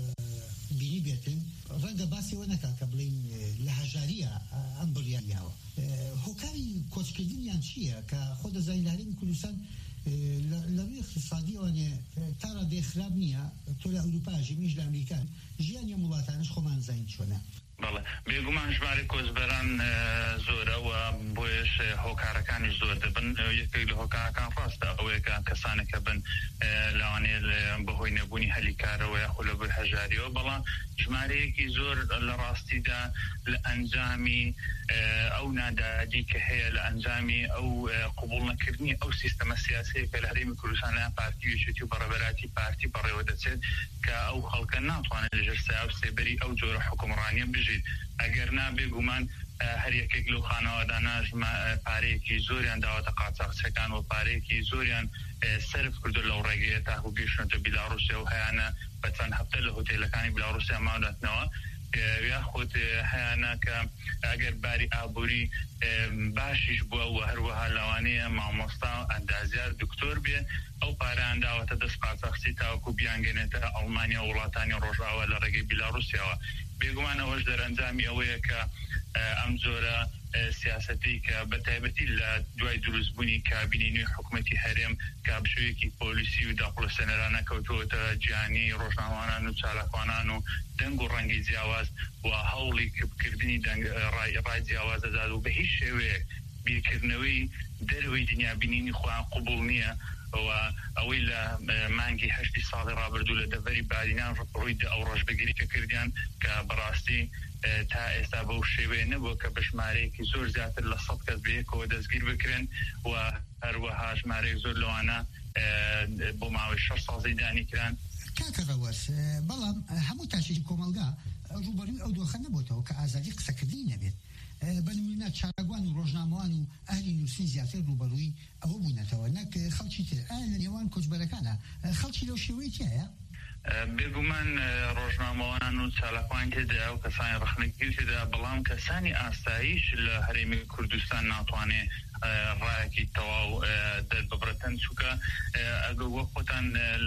بینی بێتن ڕەنگە باسیەوە نەکا کە بڵین لە هەژاریە ئەم بڕیاریاوە هۆکاری کۆچکردنیان چییە کە خۆ دەزانین لە هەرێمی کوردستان لە ڕووی اقتصادیەوەنێ تا ڕادێ خراپ نییە تۆ لە ئەوروپا ژیمیش لە ئەمریکان ژیانی وڵاتانش خۆمان زین چۆنە بەڵێ بێگومان ژمارە کۆچبەران زۆرە و بۆیش هۆکارەکانی زۆر دەبن یەکێک لە هۆکارەکان ڕاستە ئەوەیە کە کەسانێکە بن لەوانەیە بەهۆی نەبوونی هەلیکارەوە یاخود لە بۆی هەژاریەوە بەڵام ژمارەیەکی زۆر لە ڕاستیدا لە ئەنجامی ئەو نادادی کە هەیە لە ئەنجامی ئەو قبوڵ نەکردنی ئەو سیستەمە سیاسەیە کە لە هەرێمی کوردستان لەیان پارتی وێژێتی و بەڕێوەبەراتی پارتی بەڕێوە دەچێت کە ئەو خەڵکە ناتوانێت لەژێر سایە و سێبەری ئەو جۆرە حکومڕانیە بژێت ئەگەر نابێ گومان هەر یەکێک لەو خانەوادانە پارەیەکی زۆریان داوەتە قاچاقچەکان و پارەیەکی زۆریان سەرف کردو لەو ڕێگەیە تاکو گەیشتنەوە بیلاڕوسیا و هەیانە بە چەند هەفتە لە هۆتێلەکانی بیلاڕوسیا ماوەداتنەوە یاخود هەیانە کە ئەگەر باری ئابووری باشیش بووە و هەروەها لەوانەیە مامۆستا ئەندازیار دکتۆر بێ ئەو پارەیان داوەتە دەست قاچاقچی تاوەکو بیانگەنێتە ئەڵمانیا و وڵاتانی ڕۆژاوە لە ڕێگەی بیلاڕوسیاوە بێگومان ئەوەش دەرەنجامی ئەوەیە کە ئەم جۆرە سیاسەتی کە بەتایبەتی لە دوای دروستبوونی کابینی نوێی حکوومەتی هەرێم کابشوەیەکی پۆلیسی و داخڵە سەنەرانە کەوتووەتە گیانی ڕۆژنامەوانان و چالاکوانان و دەنگ و ڕەنگی جیاواز و هەوڵی بکردنی ڕای جیاواز دەدات و بە هیچ شێوەیەک بیرکردنەوەی دەروی دنیابینینی خۆیان قبوڵ نییە و ئەوەی لە مانگی هەشتی ساڵی ڕابردوو لە دەڤەری بادینان ڕووی ئەو ڕۆژبەگیری کە کردیان کە بەڕاستی تا ئێستا بەو شێوەیە نەبووە کە بە ژمارەیەکی زۆر زیاتر لە سەد کەس بەیەکەوە دەستگیر بکرێن و هەروەها ژمارەیەک زۆر لەوانە بۆ ماوەی شەش ساڵ زەیدانی کران کاکە ڕەوەس بەڵام هەموو تاشێکی کۆمەلگا ڕوبەرووی ئەو دۆخە نەبووتەوە کە ئازادی قسەکردنی نەبێت بەنمونە چالاگوان و ڕۆژنامەوان و ئەهلی نووسین زیاتر ڕوبەرووی ئەوە بوونەتەوە نەک خەڵکی تر لە نێوان کۆچبەرەکانە خەڵکی لەو شێوەی تایە بێگومان ڕۆژنامەوانان و چالاکوان تێدا و کەسانی ڕخنەگیر تێدا بەڵام کەسانی ئاستاییش لە هەرێمی کوردستان ناتوانێت ڕایەکی تەواو دەرببرەتەن چووکە ئەگەر وە خۆتان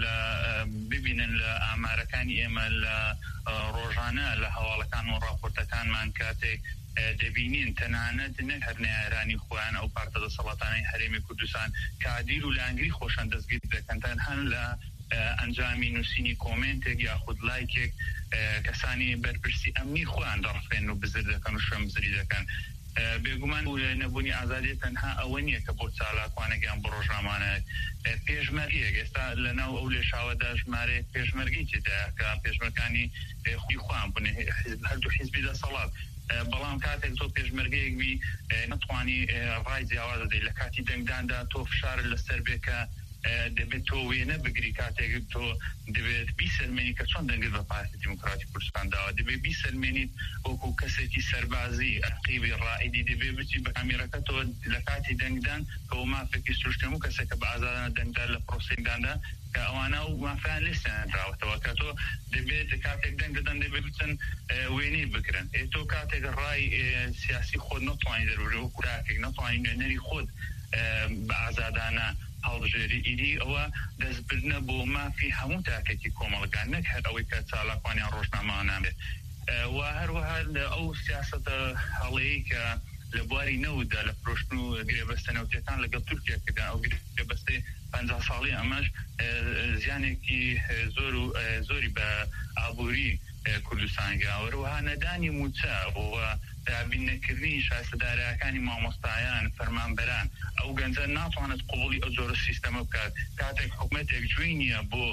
ببینن لە ئامارەکانی ئێمە لە ڕۆژانە لە هەواڵەکان و ڕاپۆرتەکانمان کاتێک دەبینین تەنانەت نەک هەر نێرانی خۆیان ئەو پارتە دەسەڵاتانەی هەرێمی کوردستان کە عادیل و لانگری خۆشان دەستگیر دەکەن تەنها لە ئەنجامی نووسینی کۆمنتێک یاخود لایکێک کەسانی بەرپرسی ئەمنی خۆیان دەڕفێن و بزر دەکەن و شوێنبزری دەکەن. بێگومان و نەبوونی ئازادی تەنها ئەوە نییە کە بۆ چالاکوانێکیان بۆ ڕۆژنامانە پێشمەرگیەک ئێستا لەناو ئەو لێشاوەدا ژمارەیەک پێشمەرگی تێدایە کە پێشمەرگەکانی خوی خۆیان بوون هەردوو حیزبی دەسەڵات. بەڵام کاتێک تۆ پێشمەرگەیەک بی نەتوانی ڕای جیاواز دەدەیت لە کاتی دەنگداندا تۆ فشارت لەسەر بێکە دەبێت تۆ وێنە بگری کاتێک تۆ دەبێت بیسەلمێنی کە چۆن دەنگت بە پارتی دیموکراتی کوردستان داوە دەبێت بیسەلمێنیت وەکو کەسێکی سەربازی ئەقیبی ڕائیدی دەبێت بچی بە کامێرەکە تۆ لە کاتی دەنگدان کە و مافێکی سروشتێم و کەسێکە بە ئازادانە دەنگدار لە پرۆسەیداندا کە ئەوانە و مافیان لێستێنراوەتەوە کە تۆ دەبێت کاتێک دەنگ دەدەن دەبێت بچن وێنەی بکرن تۆ کاتێک ڕای سیاسی خۆت نەتوانی دەروژە و کوراکێک نەتوانی نوێنەری خۆت بە ئازادانە هەڵبژێری ئیدی ئەوە دەستبردنە بۆ مافی هەموو تاکێکی کۆمەڵگان نەک هەر ئەوەی کە چالاکوانیان ڕۆژنامەوانامێت و هەروەها ئەو سیاسەتە هەڵەیە کە لە بواری نەوتدا لە فرۆشتن و گرێبەستە نەوتەکان لەگەڵ تورکیا کردن ئەو گرێبەستەی پەنجا ساڵی ئەمەش زیانێکی زۆر و زۆری بە ئابووری کوردستانگا وەروەها نەدانی موچە بۆ دابینەکردنی شایستەدارەکانی مامۆستایان فەرمانبەران ئەو گەنجە ناتوانێت قوبولی ئەو جۆرە سیستەمە بکات کاتێک حکومەتێک گوێی نییە بۆ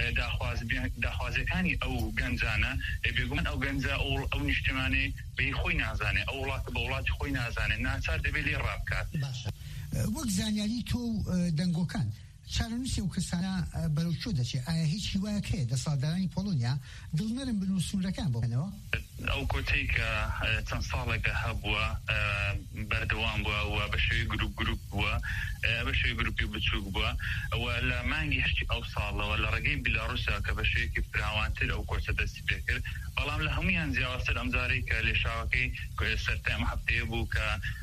داخوازەکانی ئەو گەنجانە بێگومان ئەو گەنجە ئەو نیشتیمانەی بەی خۆی نازانێت ئەو وڵاتە بە وڵاتی خۆی نازانێت ناچار دەبێت لێ ڕابکات. وەک زانیاری تۆ دەنگۆکان چارەنووسی ئەو کەسانە بەرەوچۆ دەچێت ئایا هیچ هیوایەک هەیە دەسەڵاتدارانی پۆڵۆنیا دڵنەرم بن و سنوورەکان بۆ بکەنەوە؟ ئەو کۆتەی کە چەند ساڵێکە هەبووە بەردەوام بووە و بە شێوەی گروپ گروپ بووە بە شێوەی گروپی بچووک بووە ئەوە لە مانگی هەشتی ئەو ساڵەوە لە ڕێگەی بیلاڕوسیا کە بە شێوەیەکی فراوانتر ئەو کۆچە دەستی پێ کرد بەڵام لە هەمویان جیاوازتر ئەمجارەی کە لێشاوەکەی سەرتای ئەم هەفتەیە بوو کە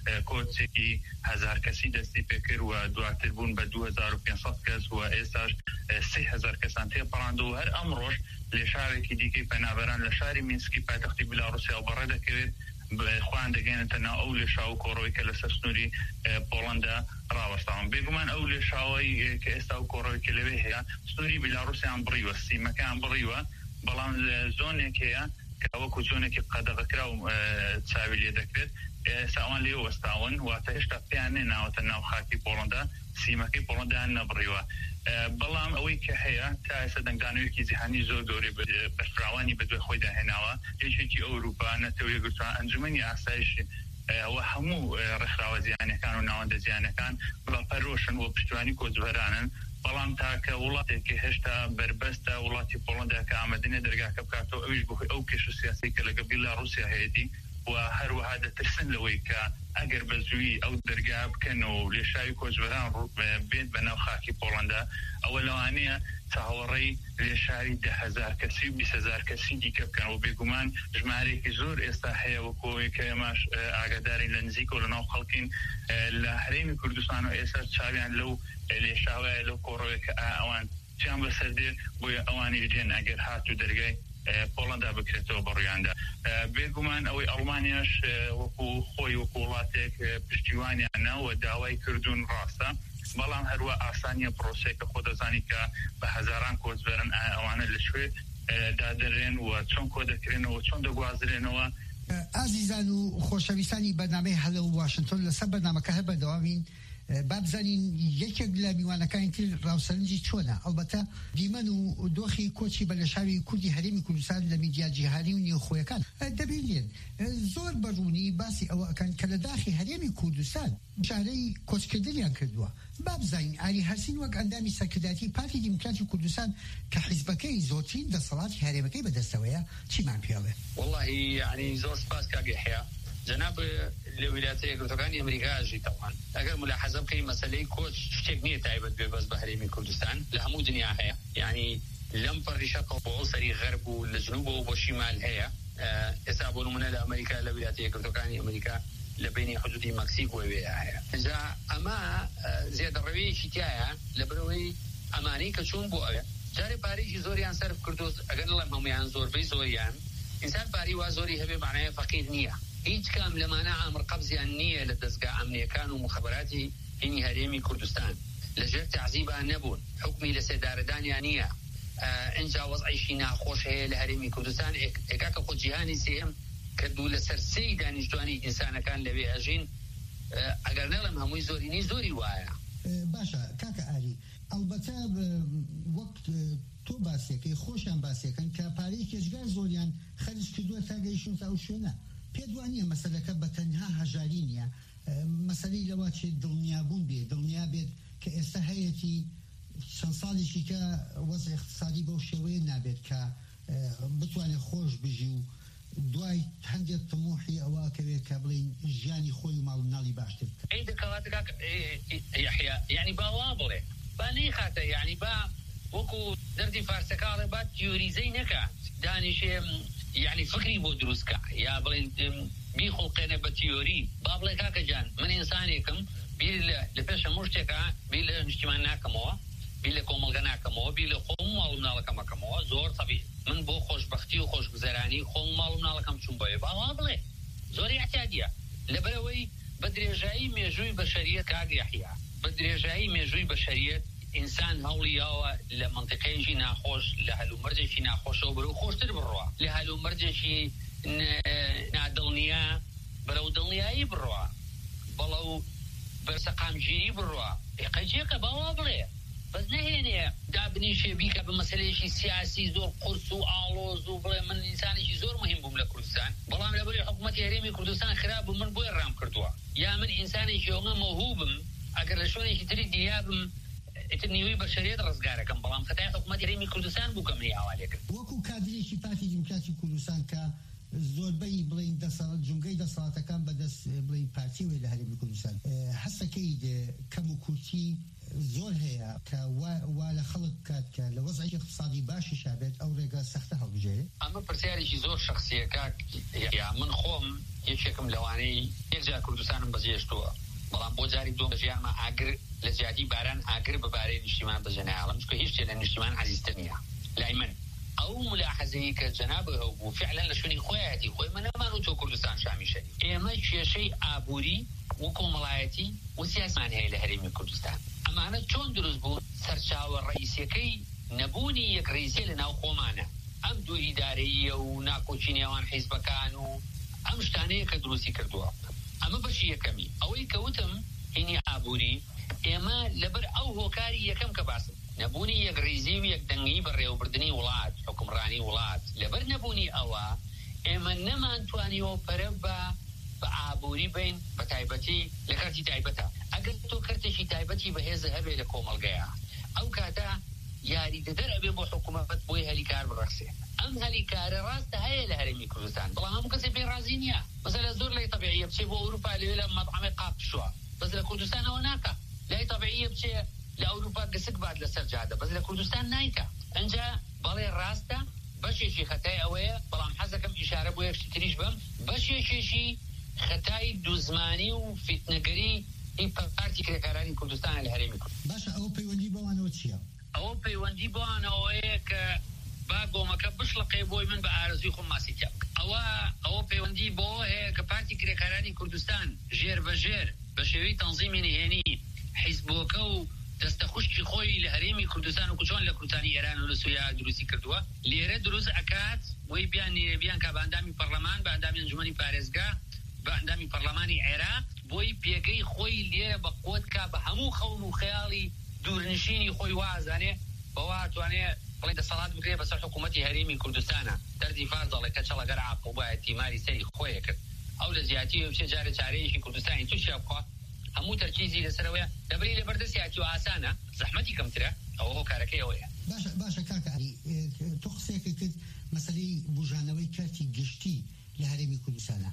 کۆچێکی هەزار کەسی دەستی پێ کرد و دواتر بوون بە دوو هەزار و پێنج سەد کەس و ئێستاش سێ هەزار کەسان تێپەڕاندەوە هەر ئەمڕۆژ لێشاوێکی دیکەی پەنابەران لە شاری مینسکی پایتەختی بیلاڕوسیا و بەڕێ دەکەوێت خۆیان دەگەێنێتە ناو ئەو لێشاو و کۆڕەوەی کە لەسەر سنووری پۆڵەندا ڕاوەستاون بێگومان ئەو لێشاوەی کە ئێستا و کۆڕەوەی کە لەوێ هەیە سنووری بیلاڕوسیان بڕیوە سیمەکان بڕیوە بەڵام زۆنێک هەیە کە وەکو زۆنێکی قەدەغەکرا و چاوی لێ دەکرێت ئێستاوان لێ وەستاون واتە هێشتا پێیان نێناوەتە ناو خاکی پۆڵەندا سیمەکەی پۆڵەندایان نەبڕیوە بەڵام ئەوەی کە هەیە تا ئێستا دەنگدانەوەیەکی جیهانی زۆر گەورەی بەرفراوانی بەدوێ خۆی داهێناوە یەکێکی ئەوروپا نەتەوە یەکگرتووە ئەنجومەنی ئاسایشی ئەوە هەموو ڕێکخراوە جیهانیەکان و ناوەندە جیهانەکان بەپەرۆشن و پشتیوانی کۆچبەرانن بەڵام تاکە وڵاتێکی هێشتا بربەستە وڵاتی پۆڵەندا کە ئامادەنێ دەرگاکە بکاتەوە ئەویش بخۆی ئەو کێش و سیاسی کە لەگەڵ بیلاڕوسیا هەیەتی و هەروەها دەترسن لەوەی کە ئەگەر بە زووی ئەو دەرگا بکەن و لێشاوی کۆچبەران بێت بە ناو خاکی پۆڵەندا ئەوە لەوانەیە چاوەڕێی لێشاوی ده هەزار کەسی و بیست هەزار کەسی دیکە بکەن و بێگومان ژمارەیەکی زۆر ئێستا هەیە وەکۆی کە ئێماش ئاگاداری لە نزیکە و لە ناو خەڵکین لە هەرێمی کوردستان و ئێستا چاویان لەو لێشاوەیە لەو کۆڕەوەی کە ئەوان چیان بەسەر دێ بۆیە ئەوانی دێن ئەگەر هاتوو دەرگای پۆڵەندا بکرێتەوە بەڕوویاندا بێگومان ئەوەی ئەڵمانیاش وەکو خۆی وەکو وڵاتێک پشتیوانیانەوە داوای کردوون ڕاستە بەڵام هەروە ئاسانیە پرۆسەیەکە خۆ دەزانی کە بە هەزاران کۆچبەرن ئەوانە لەشوێ دادەرێن و چۆن کۆ دەکرێنەوە چۆن دەگوازرێنەوە. ئازیزان و خۆشەویستانی بەرنامەی هەلە و واشنگتن لەسەر بەرنامەکە هەر بەردەوامین بابزانین یەکێک لە میوانەکانی تر ڕاوسەرنجی چۆنە ئەلبەتە دیمەن و دۆخی کۆچی بەلەشاوی کوردی هەرێمی کوردستان لە میدیا جیهانی و نێوخۆیەکان دەبینێن زۆر بەڕوونی باسی ئەوە ئەکەن کە لە داخی هەرێمی کوردستان چارەی کۆچکردنیان کردووە بابزانین ئاری هەرسین وەک ئەندامی سەرکردایەتی پارتی دیموکراتی کوردستان کە حیزبەکەی زۆرترین دەسەڵاتی هەرێمەکەی بەدەستەوەیە چیمان پێڵێ؟ والله يعني زۆر سپاس کاگەحیا جناب الولايات المتحدة الأمريكية طبعا أجر ملاحظة بكي مسألة كوتش شتكنية تعبت ببز بحري من كردستان لهمو دنيا هي يعني لم فرشاق بوصري غرب والجنوب وبشمال هي إسابون من الأمريكا الولايات المتحدة الأمريكية لبين حدود المكسيك وبيها هي إذا أما زيادة الروي شتايا لبروي أمريكا شون بوأ جاري باريس زوريان صرف كردوس أجر الله هم ينزور بيزوريان إنسان باري وزوري هبه معناه فقير نية هیچ کام لەمانە ئامر قەبزیان نییە لە دەستگا ئەمنیەکان و مخابراتی هینی هەرێمی کوردستان لەژێر تعزیبان نەبوون حکمی لە سێدارەدانیان نییە ئەنجا وەزعیشی ناخۆش هەیە لە هەرێمی کوردستان ئێکاکە خۆ جیهانی سێم کردو لەسەر سێی دانیشتوانی ئینسانەکان لەوێ ئەژین ئەگەر نەڵم هەمووی زۆرینی زۆری وایە. باشە کاکە ئاری ئەلبەتە وەک تۆ باسیەکەی خۆشیان باسیەکەن کە پارەی کێشگار زۆریان خەرج کردووە تا گەیشتن تا ئەو شوێنە پێ وانە مەسەلەکە بە تەنها هەژاری نییە مەسەلەی لەوە چێ دڵنیابوون بێ دڵنیا بێت کە ئێستا هەیەی چەند ساڵێکی کە وەزع اقتصادی بەو شێوەیە نابێت کە بتوانێت خۆش بژی و دوای هەندێک تموحی ئەوە کەوێت کە بڵین ژیانی خۆی و ماڵ مناڵی باشتر ئەی دەکەواتە یحیا یعنی باوا بڵێ با نەیخاتە یعنی با وەکو دەردی فارسەکاڵێ با تیۆریزەی نەکە دانیشێ یعنی فکری بۆ دروستکە یا بڵین بیخۆڵقێنە بە تیۆری با بڵێ کاکە جان من ئینسانێکم بیر لە پێش هەموو شتێکە بیر لە نیشتیمان ناکەمەوە بیر لە کۆمەڵگە ناکەمەوە بیر لە خۆم ماڵ و مناڵەکەم ئەکەمەوە زۆر تەبیعی من بۆ خۆشبەختی و خۆشگوزەرانی خۆم ماڵ و مناڵەکەم چوون بۆیە باوا بڵێ زۆری احتیاجیە لەبەرەوەی بە درێژایی مێژووی بەشەریەت کاک یحیا بە درێژایی مێژووی بەشەریەت ئینسان هەوڵیاوە لە منطقەیەکی ناخۆش لە هەلومەرجێکی ناخۆشەوە بەرەو خۆشتر بڕوا لە هەلومەرجێکی نادڵنیا بەرەو دڵنیایی بڕوا بەڵەو بەرسەقامگیری بڕوا قەجێکە باوا بڵێ بەس نەهێنێ دابنیشێ بیکە بە مەسەلەیەکی سیاسی زۆر قورس و ئاڵۆز و بڵێ من ئینسانێکی زۆر مهم بووم لە کوردستان بەڵام لەبەری حکوومەتی هەرێمی کوردستان خراپ بوو من بۆی ڕام کردووە یا من ئینسانێکی ئەوە مەوهوبم ئەگەر لە شوێنێکی تری دیابم ئیتر نیوەی بەشەریەت ڕزگارەکەم بەڵام خەتای حکوومەتی هەرێمی کوردستان بوو کە منی ئاوالێ کرد وەکو کادرێکی پارتی دیموکراتی کوردستان کە زۆربەی بڵین دەسەڵات جونگەی دەسەڵاتەکان بەدەست بڵین پارتیوێ لە هەرێمی کوردستان هەستەکەی کەم و کورتی زۆر هەیە کە وا لە خەڵک بکات کە لە وەزعی اقتصادی باشی شابێت ئەو ڕێگە سەختە هەڵبژێرێت ئەمە پرسیارێکی زۆر شخصیەکە یا من خۆم یەکێکم لەوانەی یەکجار کوردستانم بەجێشتووە بەڵام بۆ جاری دوم بەژیانمە ئاگر لە زیادی باران ئاگر بەبارەی نیشتیمان بەجێنێ عاڵەم چونکە هیچ شتێک لە نیشتیمان عەزیزتر نییە لای من ئەو ملاحەزەی کە جەناب هەبوو فعلا لە شوێنی خۆیەتی خۆی من نەمان و تۆ کوردستان شامی شەری ئێمە کێشەی ئابووری و کۆمەڵایەتی و سیاسمان هەیە لە هەرێمی کوردستان ئەمانە چۆن دروست بوو سەرچاوە ڕئیسیەکەی نەبوونی یەک ڕئیسیە لە ناو خۆمانە ئەم دوو ئیدارەیە و ناکۆچی نێوان حیزبەکان و ئەم شتانەیە کە دروستی کردووە ئەمە بەشی یەکەمی ئەوەی کەوتم هینی ئابووری ئێمە لەبەر ئەو هۆکاری یەکەم کە باسم نەبوونی یەک ڕیزی و یەک دەنگی بەڕێوەبردننی وڵات حکومڕانی وڵات لەبەر نەبوونی ئەوە ئێمە نەمانتوانیەوە پەرە بە بە ئابووری بین بە تایبەتی لە کارتی تایبەتە ئەگەر تۆ کارتێکی تایبەتی بەهێزە هەبێ لە کۆمەڵگەیە ئەو کاتە یاریدەدەر ئەبێ بۆ حکوومەت بۆی هەلیکار بڕەخسێ ئەم هەلیکارە ڕاستە هەیە لە هەرێمی کوردستان بەڵام هەموو کەسێ پێی ڕازی نییە مەسەلە زۆر لای تەبیعیە بچێ بۆ ئەوروپا لەوێ لە مەطعەمێ قاپ بشوە بەس لە کوردستان ئەوە ناکە لای تەبیعیە بچێ لە ئەوروپا گسک بات لەسەر جادە بەس لە کوردستان نایکە ئەنجا بەڵێ ڕاستە بەشێکی خەتای ئەوەیە بەڵام حەزەکەم ئیشارە بۆ یەکشتی تریش بم بەشێکێکی خەتای دووزمانی و فیتنەگەری این پارتی کرێکارانی کوردستان لە هەرێمی کورد باشە ئەو پەیوەندی بەوانەوە چییە؟ ئەوە پەیوەندی بۆوانەوەیە کە با گۆمەکە بشڵقێ بۆی من بە ئارەزوی خۆم ماسی تیا ئەوە ئەوە پەیوەندی بۆ هەیە کە پارتی کرێکارانی کوردستان ژێر بەژێر بە شێوەی تەنزیمی نهێنی حیزبۆکە و دەستە خوشکی خۆی لە هەرێمی کوردستان و کوچۆن لە کوردستانی ئێران و لە سووریا دروستی کردووە لێرە دروست ئەکات وی بیان نێرەبیان کا بە ئەندامی پەرلەمان بە ئەندامی ئەنجومەنی پارێزگا بە ئەندامی پەرلەمانی عێراق بۆی پێگەی خۆی لێرە بە قوت کا بە هەموو خەون و خەیاڵی دوورنشینی خۆی وازانێ بەوا توانێ بڵێ دەسەڵات بگرێ بەسەر حکوومەتی هەرێمی کوردستانە دەردی فاز دەڵێ کە چەڵەگەر عاقوبایە تیماری سەری خۆیە کرد ئەو لە زیاتی وچێ جارە چارەیەکی کوردستانی تووشیا بخوا هەموو تەرکیزی لەسەرەوەیە دەبری لە بەردەسیاتی و ئاسانە زەحمەتی کەمترە ئەوە هۆکارەکەی ئەوەیە باشە باشە کاکە عەلی تۆ قسەیەکە کرد مەسەلەی بژانەوەی کارتی گشتی لە هەرێمی کوردستانە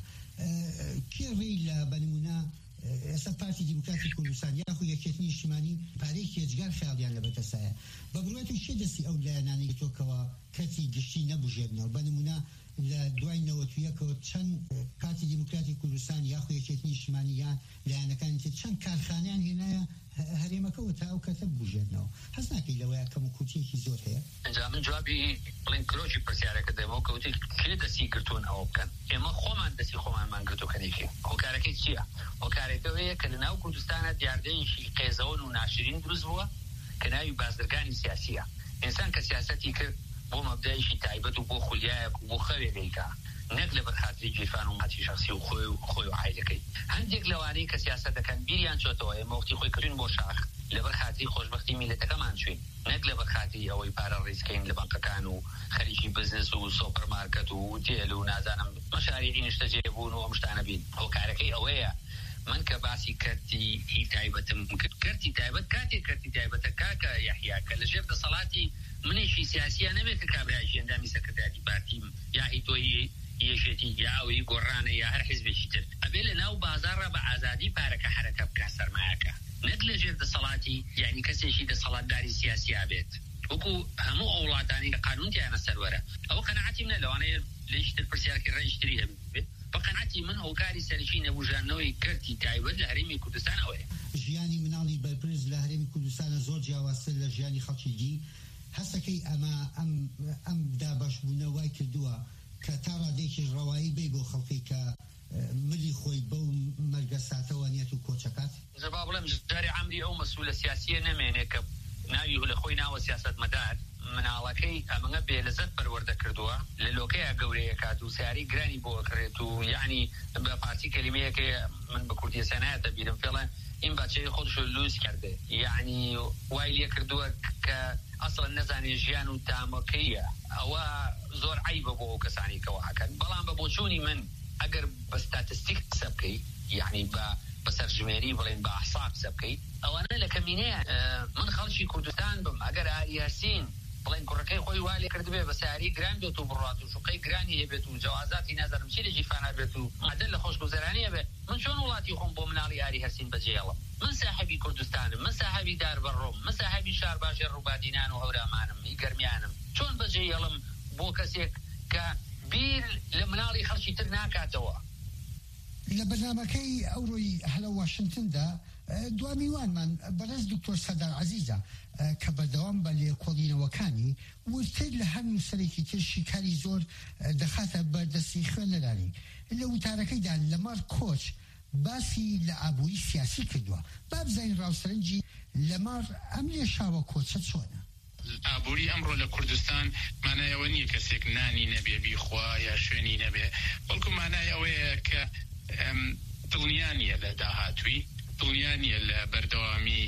کێ ڕێی لە بەنمونە ئێستا پارتی دیموکراتی کوردستان یاخو یەکێتی نیشتیمانی پارەی کێجگار خەیاڵیان لە بەردەسایە بە بڕوایەتی چێ دەستی ئەو لایەنانەی تۆکەوە کارتی گشتی نەبژێرنەوە بەنمونە لە دوای نەوەتویەکەوە چەند پارتی دیموکراتی کوردستان یاخو یەکێتی نیشتیمانی یان لایەنەکانی تر چەند کارخانیان هێنایە هەرێمەکەەوە تا ئەو کەتە بژێنەوە هەست ناکەی لەوەیە کەم و کوچێکی زۆر هەیە ئەنجا من جوابی بڵین کرۆکی پرسیارەکە دەمەوە کەوتی کێ دەستی گرتوون ئەوە بکەن ئێمە خۆمان دەستی خۆمانمان گرتوکەنێکی هۆکارەکەی چییە؟ هۆکارێکەوەیە کە لە ناو کوردستانە دیاردەیەکی قێزەون و ناشرین دروست بووە کە ناوی بازرگانی سیاسیە ئینسان کە سیاسەتی کرد بۆ مەبدایشی تایبەت و بۆ خولیایەک و بۆ خەوێگەیکە نەک لە بەرخاتری جیرفان و ماتی شخصی و خۆی و خۆی و عایلەکەی هەندێک لەوانەی کە سیاسەت دەکەن بیریان چۆتەوە ئێمە وەختی خۆی کردوین بۆ شاخ لە بەرخاتری خۆشبەختی میلەتەکەمان چوین نەک لە بەرخاتری ئەوەی پارە ڕیزکەین لە بانکەکان و خەریکی بزنس و سۆپەرمارکەت و تێل و نازانم مەشاریعی نیشتە جێبوون و ئەم شتانە بین هۆکارەکەی ئەوەیە من کە باسی کەرتی هی تایبەتم کرد کەرتی تایبەت کاتێک کەرتی تایبەتە کاکە یەحیا کە لەژێر دەسەڵاتی منیشی سیاسیە نەبێت کە کابرایشی ئەندامی سەکرتاری پارتیم یا هی تۆی یەشێتی یاوی گۆڕانە یا هەر حیزبێکی تر ئەبێ لە ناو بازارڕە بە ئازادی پارەکە حرەکە بکە سەرمایەکە نەک لەژێر دەسەڵاتی یعنی کەسێکی دەسەڵاتداری سیاسیا بێت وەکو هەموو ئەو وڵاتانی کە قانونتیانە سەروەرە ئەوە قەنەعەتی منە لەوانەیە لەیشتر پرسیارکە ڕێژتری هەبێت بە قەنەعەتی من هۆکاری سەرەکی نەبوژانەوەی کەرتی تایبەت لە هەرێمی کوردستان ئەوەیە ژیانی مناڵی بەرپرس لە هەرێمی کوردستانە زۆر جیاوازتر لە ژیانی خەڵکی دی هەستەکەی ئەمە ئەم ئەم دابەشبوونەوەی کردووە کە تا ڕادێکی ڕەوایی بێ بۆ خەڵکی کە ملی خۆی بەو مەرگە ساتەوانیەت و کۆچەکات زەبا بڵێم جارێ عەمری ئەو مەسئولە سیاسیە نەمێنێ کە ناوی لە خۆی ناوە سیاسەتمەدار مناڵەکەی ئەمەngە بێلەزەت پەروەردە کردووە لە لۆکەیە گەورەیە کات و سیاری گرانی بۆ ئەکرێت و یعنی بە پارتی کەلیمەیەکە من بە کوردستان دەبیرم فێڵێن این بچه خودش رو لوس کرده یعنی وایلی کردووە کە ئەسڵ نەزانێ ژیان و تامەکەیە ئەوە زۆر عیبە بۆ ئەو کەسانی کەواکەن بەڵام بە بۆچوونی من ئەگەر بە ستاتستیک قسە بکەیت یعنی بە بەسەرژمێری بڵێن بە ئەحساب قسە بکەیت ئەوانە لە کەمینەیە من خەڵکی کوردستان بم ئەگەر ئاریاسین بڵێن کوڕەکەی خۆی والی کردبێ بە سیاری گران بێت و بڕات و شوقەی گرانی هەبێت و جوازاتی نازانم چی لە جیفانە بێت و عەدەل لە خۆشگوزەرانی هەبێت من چۆن وڵاتی خۆم بۆ مناڵی ئاری هەرسین بەجێڵم من ساحەبی کوردستانم من ساحەبی داربەڕۆم من ساحەبی شار باشێ ڕووبادینان و هەورامانم هی گەرمیانم چۆن بەجێڵم بۆ کەسێک کە بیر لە مناڵی خەڵکی تر ناکاتەوە لە بەرنامەکەی ئەوڕۆی هەلە واشنگتندا دوامیوانمان بەڕێز دکتۆر سەردار عەزیزە کە بەردەوام بە لێکۆڵینەوەکانی وتر لە هەر نووسەرێکی تر شیکاری زۆر دەخاتە بەردەستی خوێنەرانی لە وتارەکەیدا لەمار کۆچ باسی لە ئابووری سیاسی کردووە با بزانین ڕاوسەرنجی لەمار ئەم لێشاوە کۆچە چۆنە ئابووری ئەمڕۆ لە کوردستان مانایەوە نییە کەسێک نانی نەبێ بیخوا یا شوێنی نەبێ بەڵکو مانای ئەوەیە کە دڵنیانیە لە داهاتووی دڵنیانیە لە بەردەوامی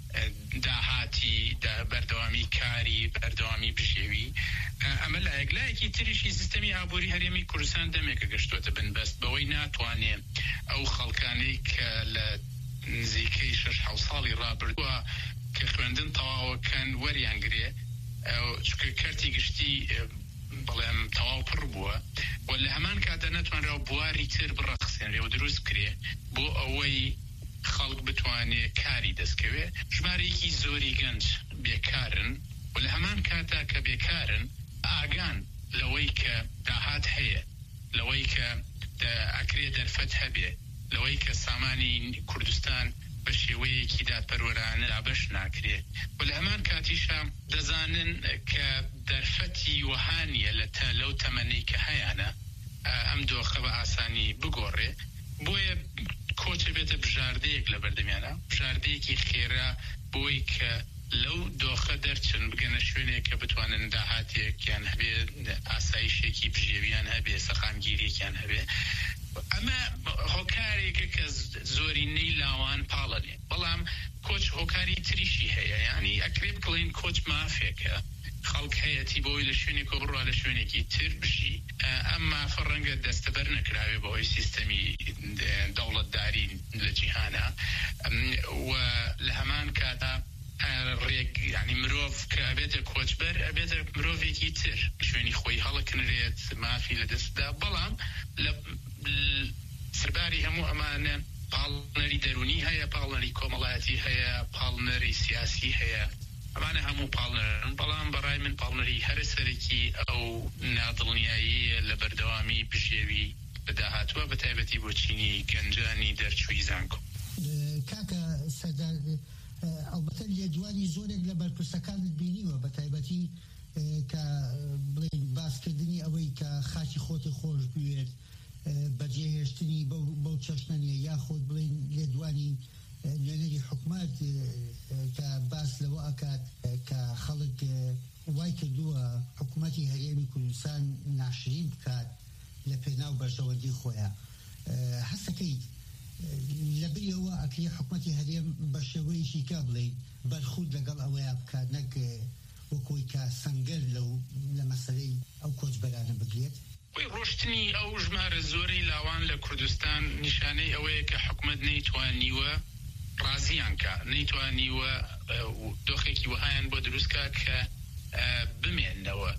داهاتی بەردەوامی کاری بەردەوامی بژێوی ئەمە لایەکلایەکی تریشی سیستەمی ئابووری هەرێمی کوردستان دەمێکە گەشتووەتە بنبەست بەوەی ناتوانێ ئەو خەڵکانەی کە لە نزیکەی شەش حەوت ساڵی ڕابردووە کە خوێندن تەواوەکەن وەریانگرێ چکە کەرتی گشتی بەڵێم تەواو پڕ بووە و لە هەمان کاتە نەتوانراوە بواری تر بڕەخسێنرێ و دروست کرێ بۆ ئەوەی خەڵک بتوانێت کاری دەستکەوێ ژمارەیەکی زۆری گەنج بێکارن و لە هەمان کاتا کە بێکارن ئاگان لەوەی کە داهات هەیە لەوەی کە ئەکرێ دەرفەت هەبێ لەوەی کە سامانی کوردستان بە شێوەیەکی دادپەروەرانە دابەش ناکرێ و لە هەمان کاتیشە دەزانن کە دەرفەتی وەهانیە لە لەو تەمەنەی کە هەیەە ئەم دۆخە بە ئاسانی بگۆڕێ بۆیە کۆچە بێتە بژاردەیەک لە بەردەمیانە بژاردەیەکی خێرا بۆی کە لەو دۆخە دەرچن بگەنە شوێنێک کە بتوانن داهاتێکیان هەبێ ئاسایشێکی بژێویان هەبێ سەخامگیریێکیان هەبێ ئەمە هۆکارێکە کە زۆرینەی لاوان پاڵەنێ بەڵام کۆچ هۆکاری تریشی هەیە ینی ئەکرێ بکڵین کۆچ مافێکە خەڵک هەیەی بۆی لە شوێنێک بڕوا لە شوێنێکی تر بژی ئەمما فەڕەنگە دەستەبەر نەکراوێ بەهۆی سیستەمی دەوڵەتداری لە جیهانە و لە هەمان کاتا ڕێک ینی مرۆڤ کە ئەبێتە کۆچبەر ئەبێتە مرۆڤێکی تر شوێنی خۆی هەڵەکنرێت مافی لە دەستدا بەڵام لە سەرباری هەموو ئەمانە پاڵنەری دەرونی هەیە پاڵنەری کۆمەڵایەتی هەیە پاڵنەری سیاسی هەیە ئەمانە هەموو پاڵنەرن بەڵام بەڕای من پاڵنەری هەر سەرەکی ئەو نادڵنیایی لە بەردەوامی بژێوی بەداهاتووە بە تایبەتی بۆ چینی گەنجانی دەرچووی زانکۆ کاکە سەردار ئەلبەتە لێدوانی زۆرێک لە بەرپرسەکانت بینیوە بە تایبەتی کە بڵێن باسکردنی ئەوەی کە خاچی خۆتی خۆش بوێت بەجێهێشتنی بەو چەشنەنیە یاخۆت بڵێن لێدوانی نوێنەری حکومات کە باس لەوە ئەکات کە خەڵک وای کردووە حکوومەتی هەرێمی کوردستان ناشرین بکات لە پێناو بەشەوەندی خۆیان هەستەکەیت لەبریەوە ئەکری حکوومەتی هەرێم بە شێوەیەکی کا بڵێ بەرخورد لەگەڵ ئەوەیە بکات نەک وەکۆی کە سەنگەر لەو لە مەسەلەی ئەو کۆچبەرانە بگرێت ڕۆشتنی ئەو ژمارە زۆرەی لاوان لە کوردستان نیشانەی ئەوەیە کە حکوومەت نەیتوانیوە ڕازیان کە نەیتوانیوە دۆخێکی وهایان بۆ دروستکە کە بمێننەوە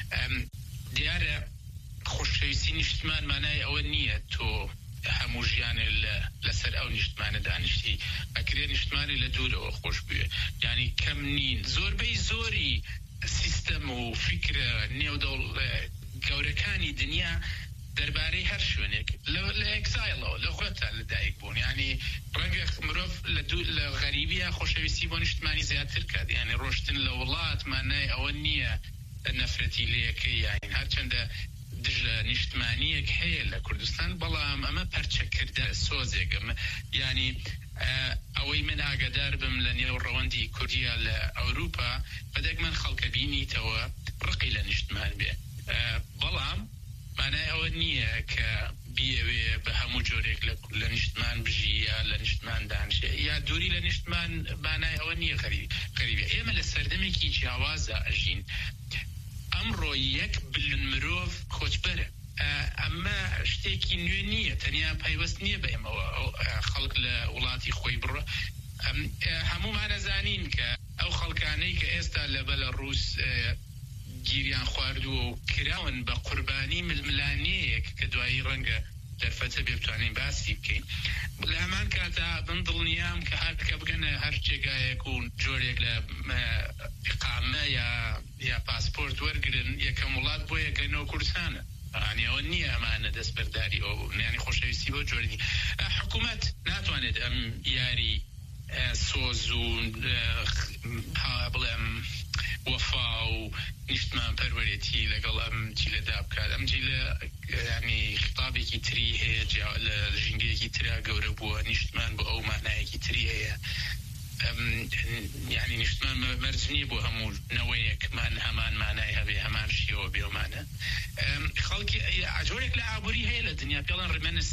دیارە خۆشەویستی نیشتمان مانای ئەوە نییە تۆ هەموو ژیانێ لەسەر ئەو نیشتمانە دانیشتی ئەکرێ نیشتمانی لە دوورەوە خۆش بوێ یعنی کەم نین زۆربەی زۆری سیستەم و فکرە نێودەوڵ گەورەکانی دنیا دەربارەی هەر شوێنێک لە ئەکسایلەوە لە خۆتا لەدایک بوون ینی ڕەنگە مرۆڤ لە غەریبیە خۆشەویستی بۆ نیشتمانی زیاتر کات یعنی ڕۆشتن لە وڵات مانای ئەوە نییە نەفرەتی لەیەکەی یاین هەرچەندە دژە نیشتمانیەک هەیە لە کوردستان بەڵام ئەمە پەرچەکردە سۆزێکم ینی ئەوەی من ئاگادار بم لە نێو ڕەوەندی کوردیا لە ئەوروپا بەدەک من خەڵکە بینیتەوە ڕقی لە نیشتمان بێ بەڵام مانای ئەوە نییە کە بیەوێ بە هەموو جۆرێک لە نیشتمان بژی یا لە نیشتمان دانشێ یا دووری لە نیشتمان مانای ئەوە نییە غەریبە ئێمە لە سەردەمێکی جیاوازە ئەژین ئەمڕۆ یەک بلن مرۆڤ کۆچبەرە ئەمە شتێکی نوێ نییە تەنیا پایوەست نییە بە ئێمەوە خەڵک لە وڵاتی خۆی بڕە هەمومان ئەزانین کە ئەو خەڵکانەی کە ئێستا لە بەلەڕووس گیریان خواردووە و کراون بە قوربانی ململانەیەک کە دوایی ڕەنگە دەرفەتە بێ بتوانین باسی بکەین لە هەمان کاتا من دڵنیام کە هەر کە بگەنە هەر جێگایەک و جۆرێک لە ئیقامە یا یا پاسپۆرت وەرگرن یەکەم وڵات بۆ یەکەینەوە کوردستانە ئەنی ئەوە نییە ئەمانە دەستبەرداری ئەو یعنی خۆشەویستی بۆ جۆرنی حکوومەت ناتوانێت ئەم یاری سۆز و بڵێم وەفا و نیشتمان پەروەرێتی لەگەڵ ئەم جیلەدا بکات ئەم جیلە ینی خطابێکی تری هەیە لە ژینگەیەکی ترا گەورە بووە نیشتمان بۆ ئەو مانایەکی تری هەیە یعنی نیشتمان مەرج نییە بۆ هەموو نەوەیەکمان هەمان مانای هەبێ هەمان شیەوە بێومانە خەڵکی جۆرێک لە ئابووری هەیە لە دنیا پێڵەن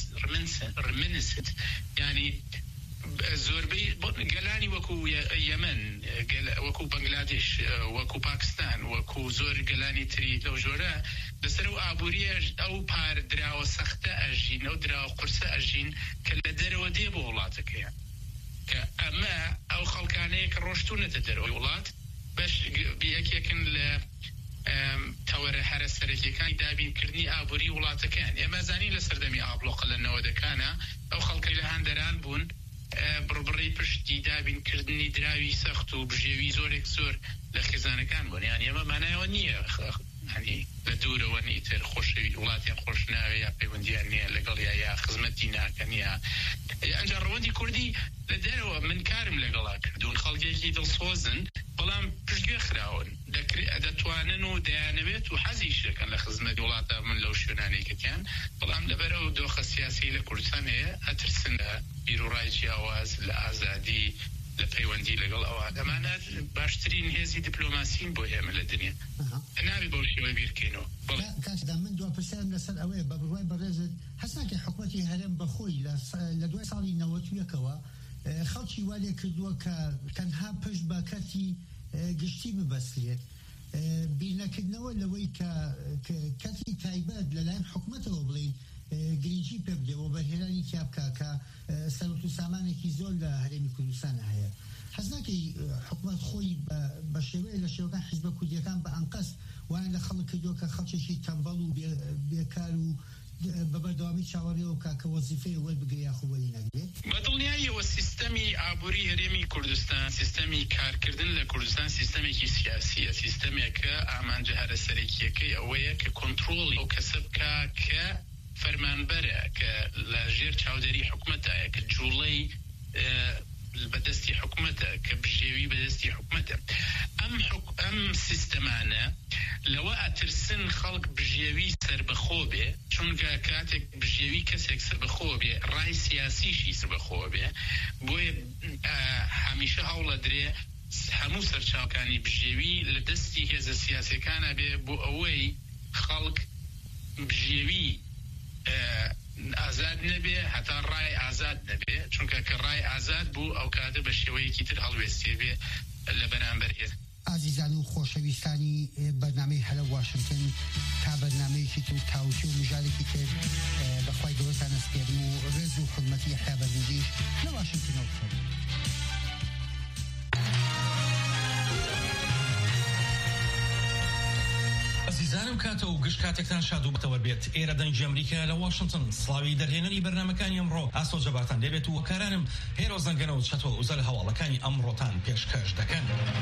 ڕمنست ینی زۆربەی گەلانی وەکو یەمەن وەکو بەنگلادێش وەکو پاکستان وەکو زۆر گەلانی تری لەو ژۆرە لەسەر و ئابووریە ئەو پار دراوە سەختە ئەژین ئەو دراوە قورسە ئەژین کە لە دەرەوە دێ بۆ وڵاتەکەیە کە ئەمە ئەو خەڵکانەیە کە ڕۆشتونەتە دەرەوەی وڵات بەش یەکێکن لە تەوەرە هەرە سەرەکیەکانی دابینکردنی ئابووری وڵاتەکان ئێمە زانین لە سەردەمی ئابلۆقە لە نەوەدەکانە ئەو خەڵکەی لە هەندەران بوون بڕبڕی پشتی دابینکردنی دراوی سەخت و بژێوی زۆرێک زۆر لە خێزانەکان بوون یان ئێمە مانایەوە نییە ینی لە دوورەوە نیتر خۆشەوی وڵاتیان خۆش ناوێ یا پەیوەندیان نییە لەگەڵ یا یا خزمەتی ناکەن یا ئەنجا ڕەوەندی کوردی لە دەرەوە من کارم لەگەڵا کردوون خەڵکێکی دڵسۆزن بەڵام پشتگوێ خراون دەتوانن و دەیانەوێت و حەزیش دەکەن لە خزمەت وڵاتە من لەو شوێنانێکەکەیان بەڵام لەبەرەوە دۆخە سیاسی لە کوردستان هەیە ئەترسن لە بیرروڕای جیاواز لە ئازادی لە پەیوەندی لەگەڵ ئەوە دەمانێت باشترین هێزی دیپلۆماسین بۆ ئێمە لە دنیا ناوی بەو شێوەی بیرکەینەوە کاتدا من دو پرسیارم لەسەر ئەوەیە بە بڕوای بەڕێزت هەستاکە حکوومەتی هەرێم بەخۆی لە دوای ساڵی نەوەت یەکەوە خەڵکی وا لێ کردووە کە تەنها پشت بە کەتی گشتی ببەستێت بیرنەکردنەوە لەوەی کە کەتی تایبەت لەلایەن حکوومەتەوە بڵێن گرنگی پێ بدەوە بەهێرانی تیابکە کە سەرۆت و سامانێکی زۆر لە هەرێمی کوردستانە هەیە حەز ناکەی حکوومەت خۆی بە شێوەیە لە شێوەکان حیزبە کوردیەکان بە ئەنقەس وایان لە خەڵک کردووە کە خەڵکێکی تەمبەڵ و بێکار و بەبەردەوامی چاوەڕێەوە کاکە وەزیفەیە وەربگرێ یاخۆ وەری نەگرێت بەدڵنیاییەوە سیستەمی ئابووری هەرێمی کوردستان سیستەمی کارکردن لە کوردستان سیستەمێکی سیاسیە سیستەمێکە ئامانجە هەرە سەرەکیەکەی ئەوەیە کە کۆنتڕۆڵی ئەو کەسە بکە کە فەرمانبەرە کە لە ژێر چاودێری حکوومەتایە کە جوڵەی بەدەستی حکوومەتە کە بژێوی بەدەستی حکوومەتە ئەم ئەم سیستەمانە لەوە ئەترسن خەڵک بژێوی سەربەخۆ بێ چونکە کاتێک بژێوی کەسێک سەربەخۆ بێ ڕای سیاسیشی سەربەخۆ بێ بۆیە هەمیشە هەوڵە درێ هەموو سەرچاوەکانی بژێوی لە دەستی هێزە سیاسیەکانە بێ بۆ ئەوەی خەڵک بژێوی ئازاد نەبێ هەتا ڕای ئازاد نەبێ چونکە کە ڕای ئازاد بوو ئەو کاتە بە شێوەیەکی تر هەڵوێستێ بێ لە بەرامبەر هێز. ئازیزان و خۆشەویستانی بەرنامەی هەلە واشنگتن تا بەرنامەیەکی تر تاوتی و مژارێکی تر بەخوای گەورەتان ئەسپێرم و ڕێز و حورمەتی یەحیا بەرنجیش لە واشنگتنەوە بخۆن. عزیزانم کاتە و گشت کاتێکتان شاد و بەتەوە بێت ئێرە دەنگی ئەمریکا لە واشنگتن سڵاوی دەرهێنەری بەرنامەکانی ئەمڕۆ ئاسۆ جەباتان دەبێت و وەکارانم هێرۆ زەنگەنە و چەتۆ وزەر هەواڵەکانی ئەمڕۆتان پێشکەش دەکەن.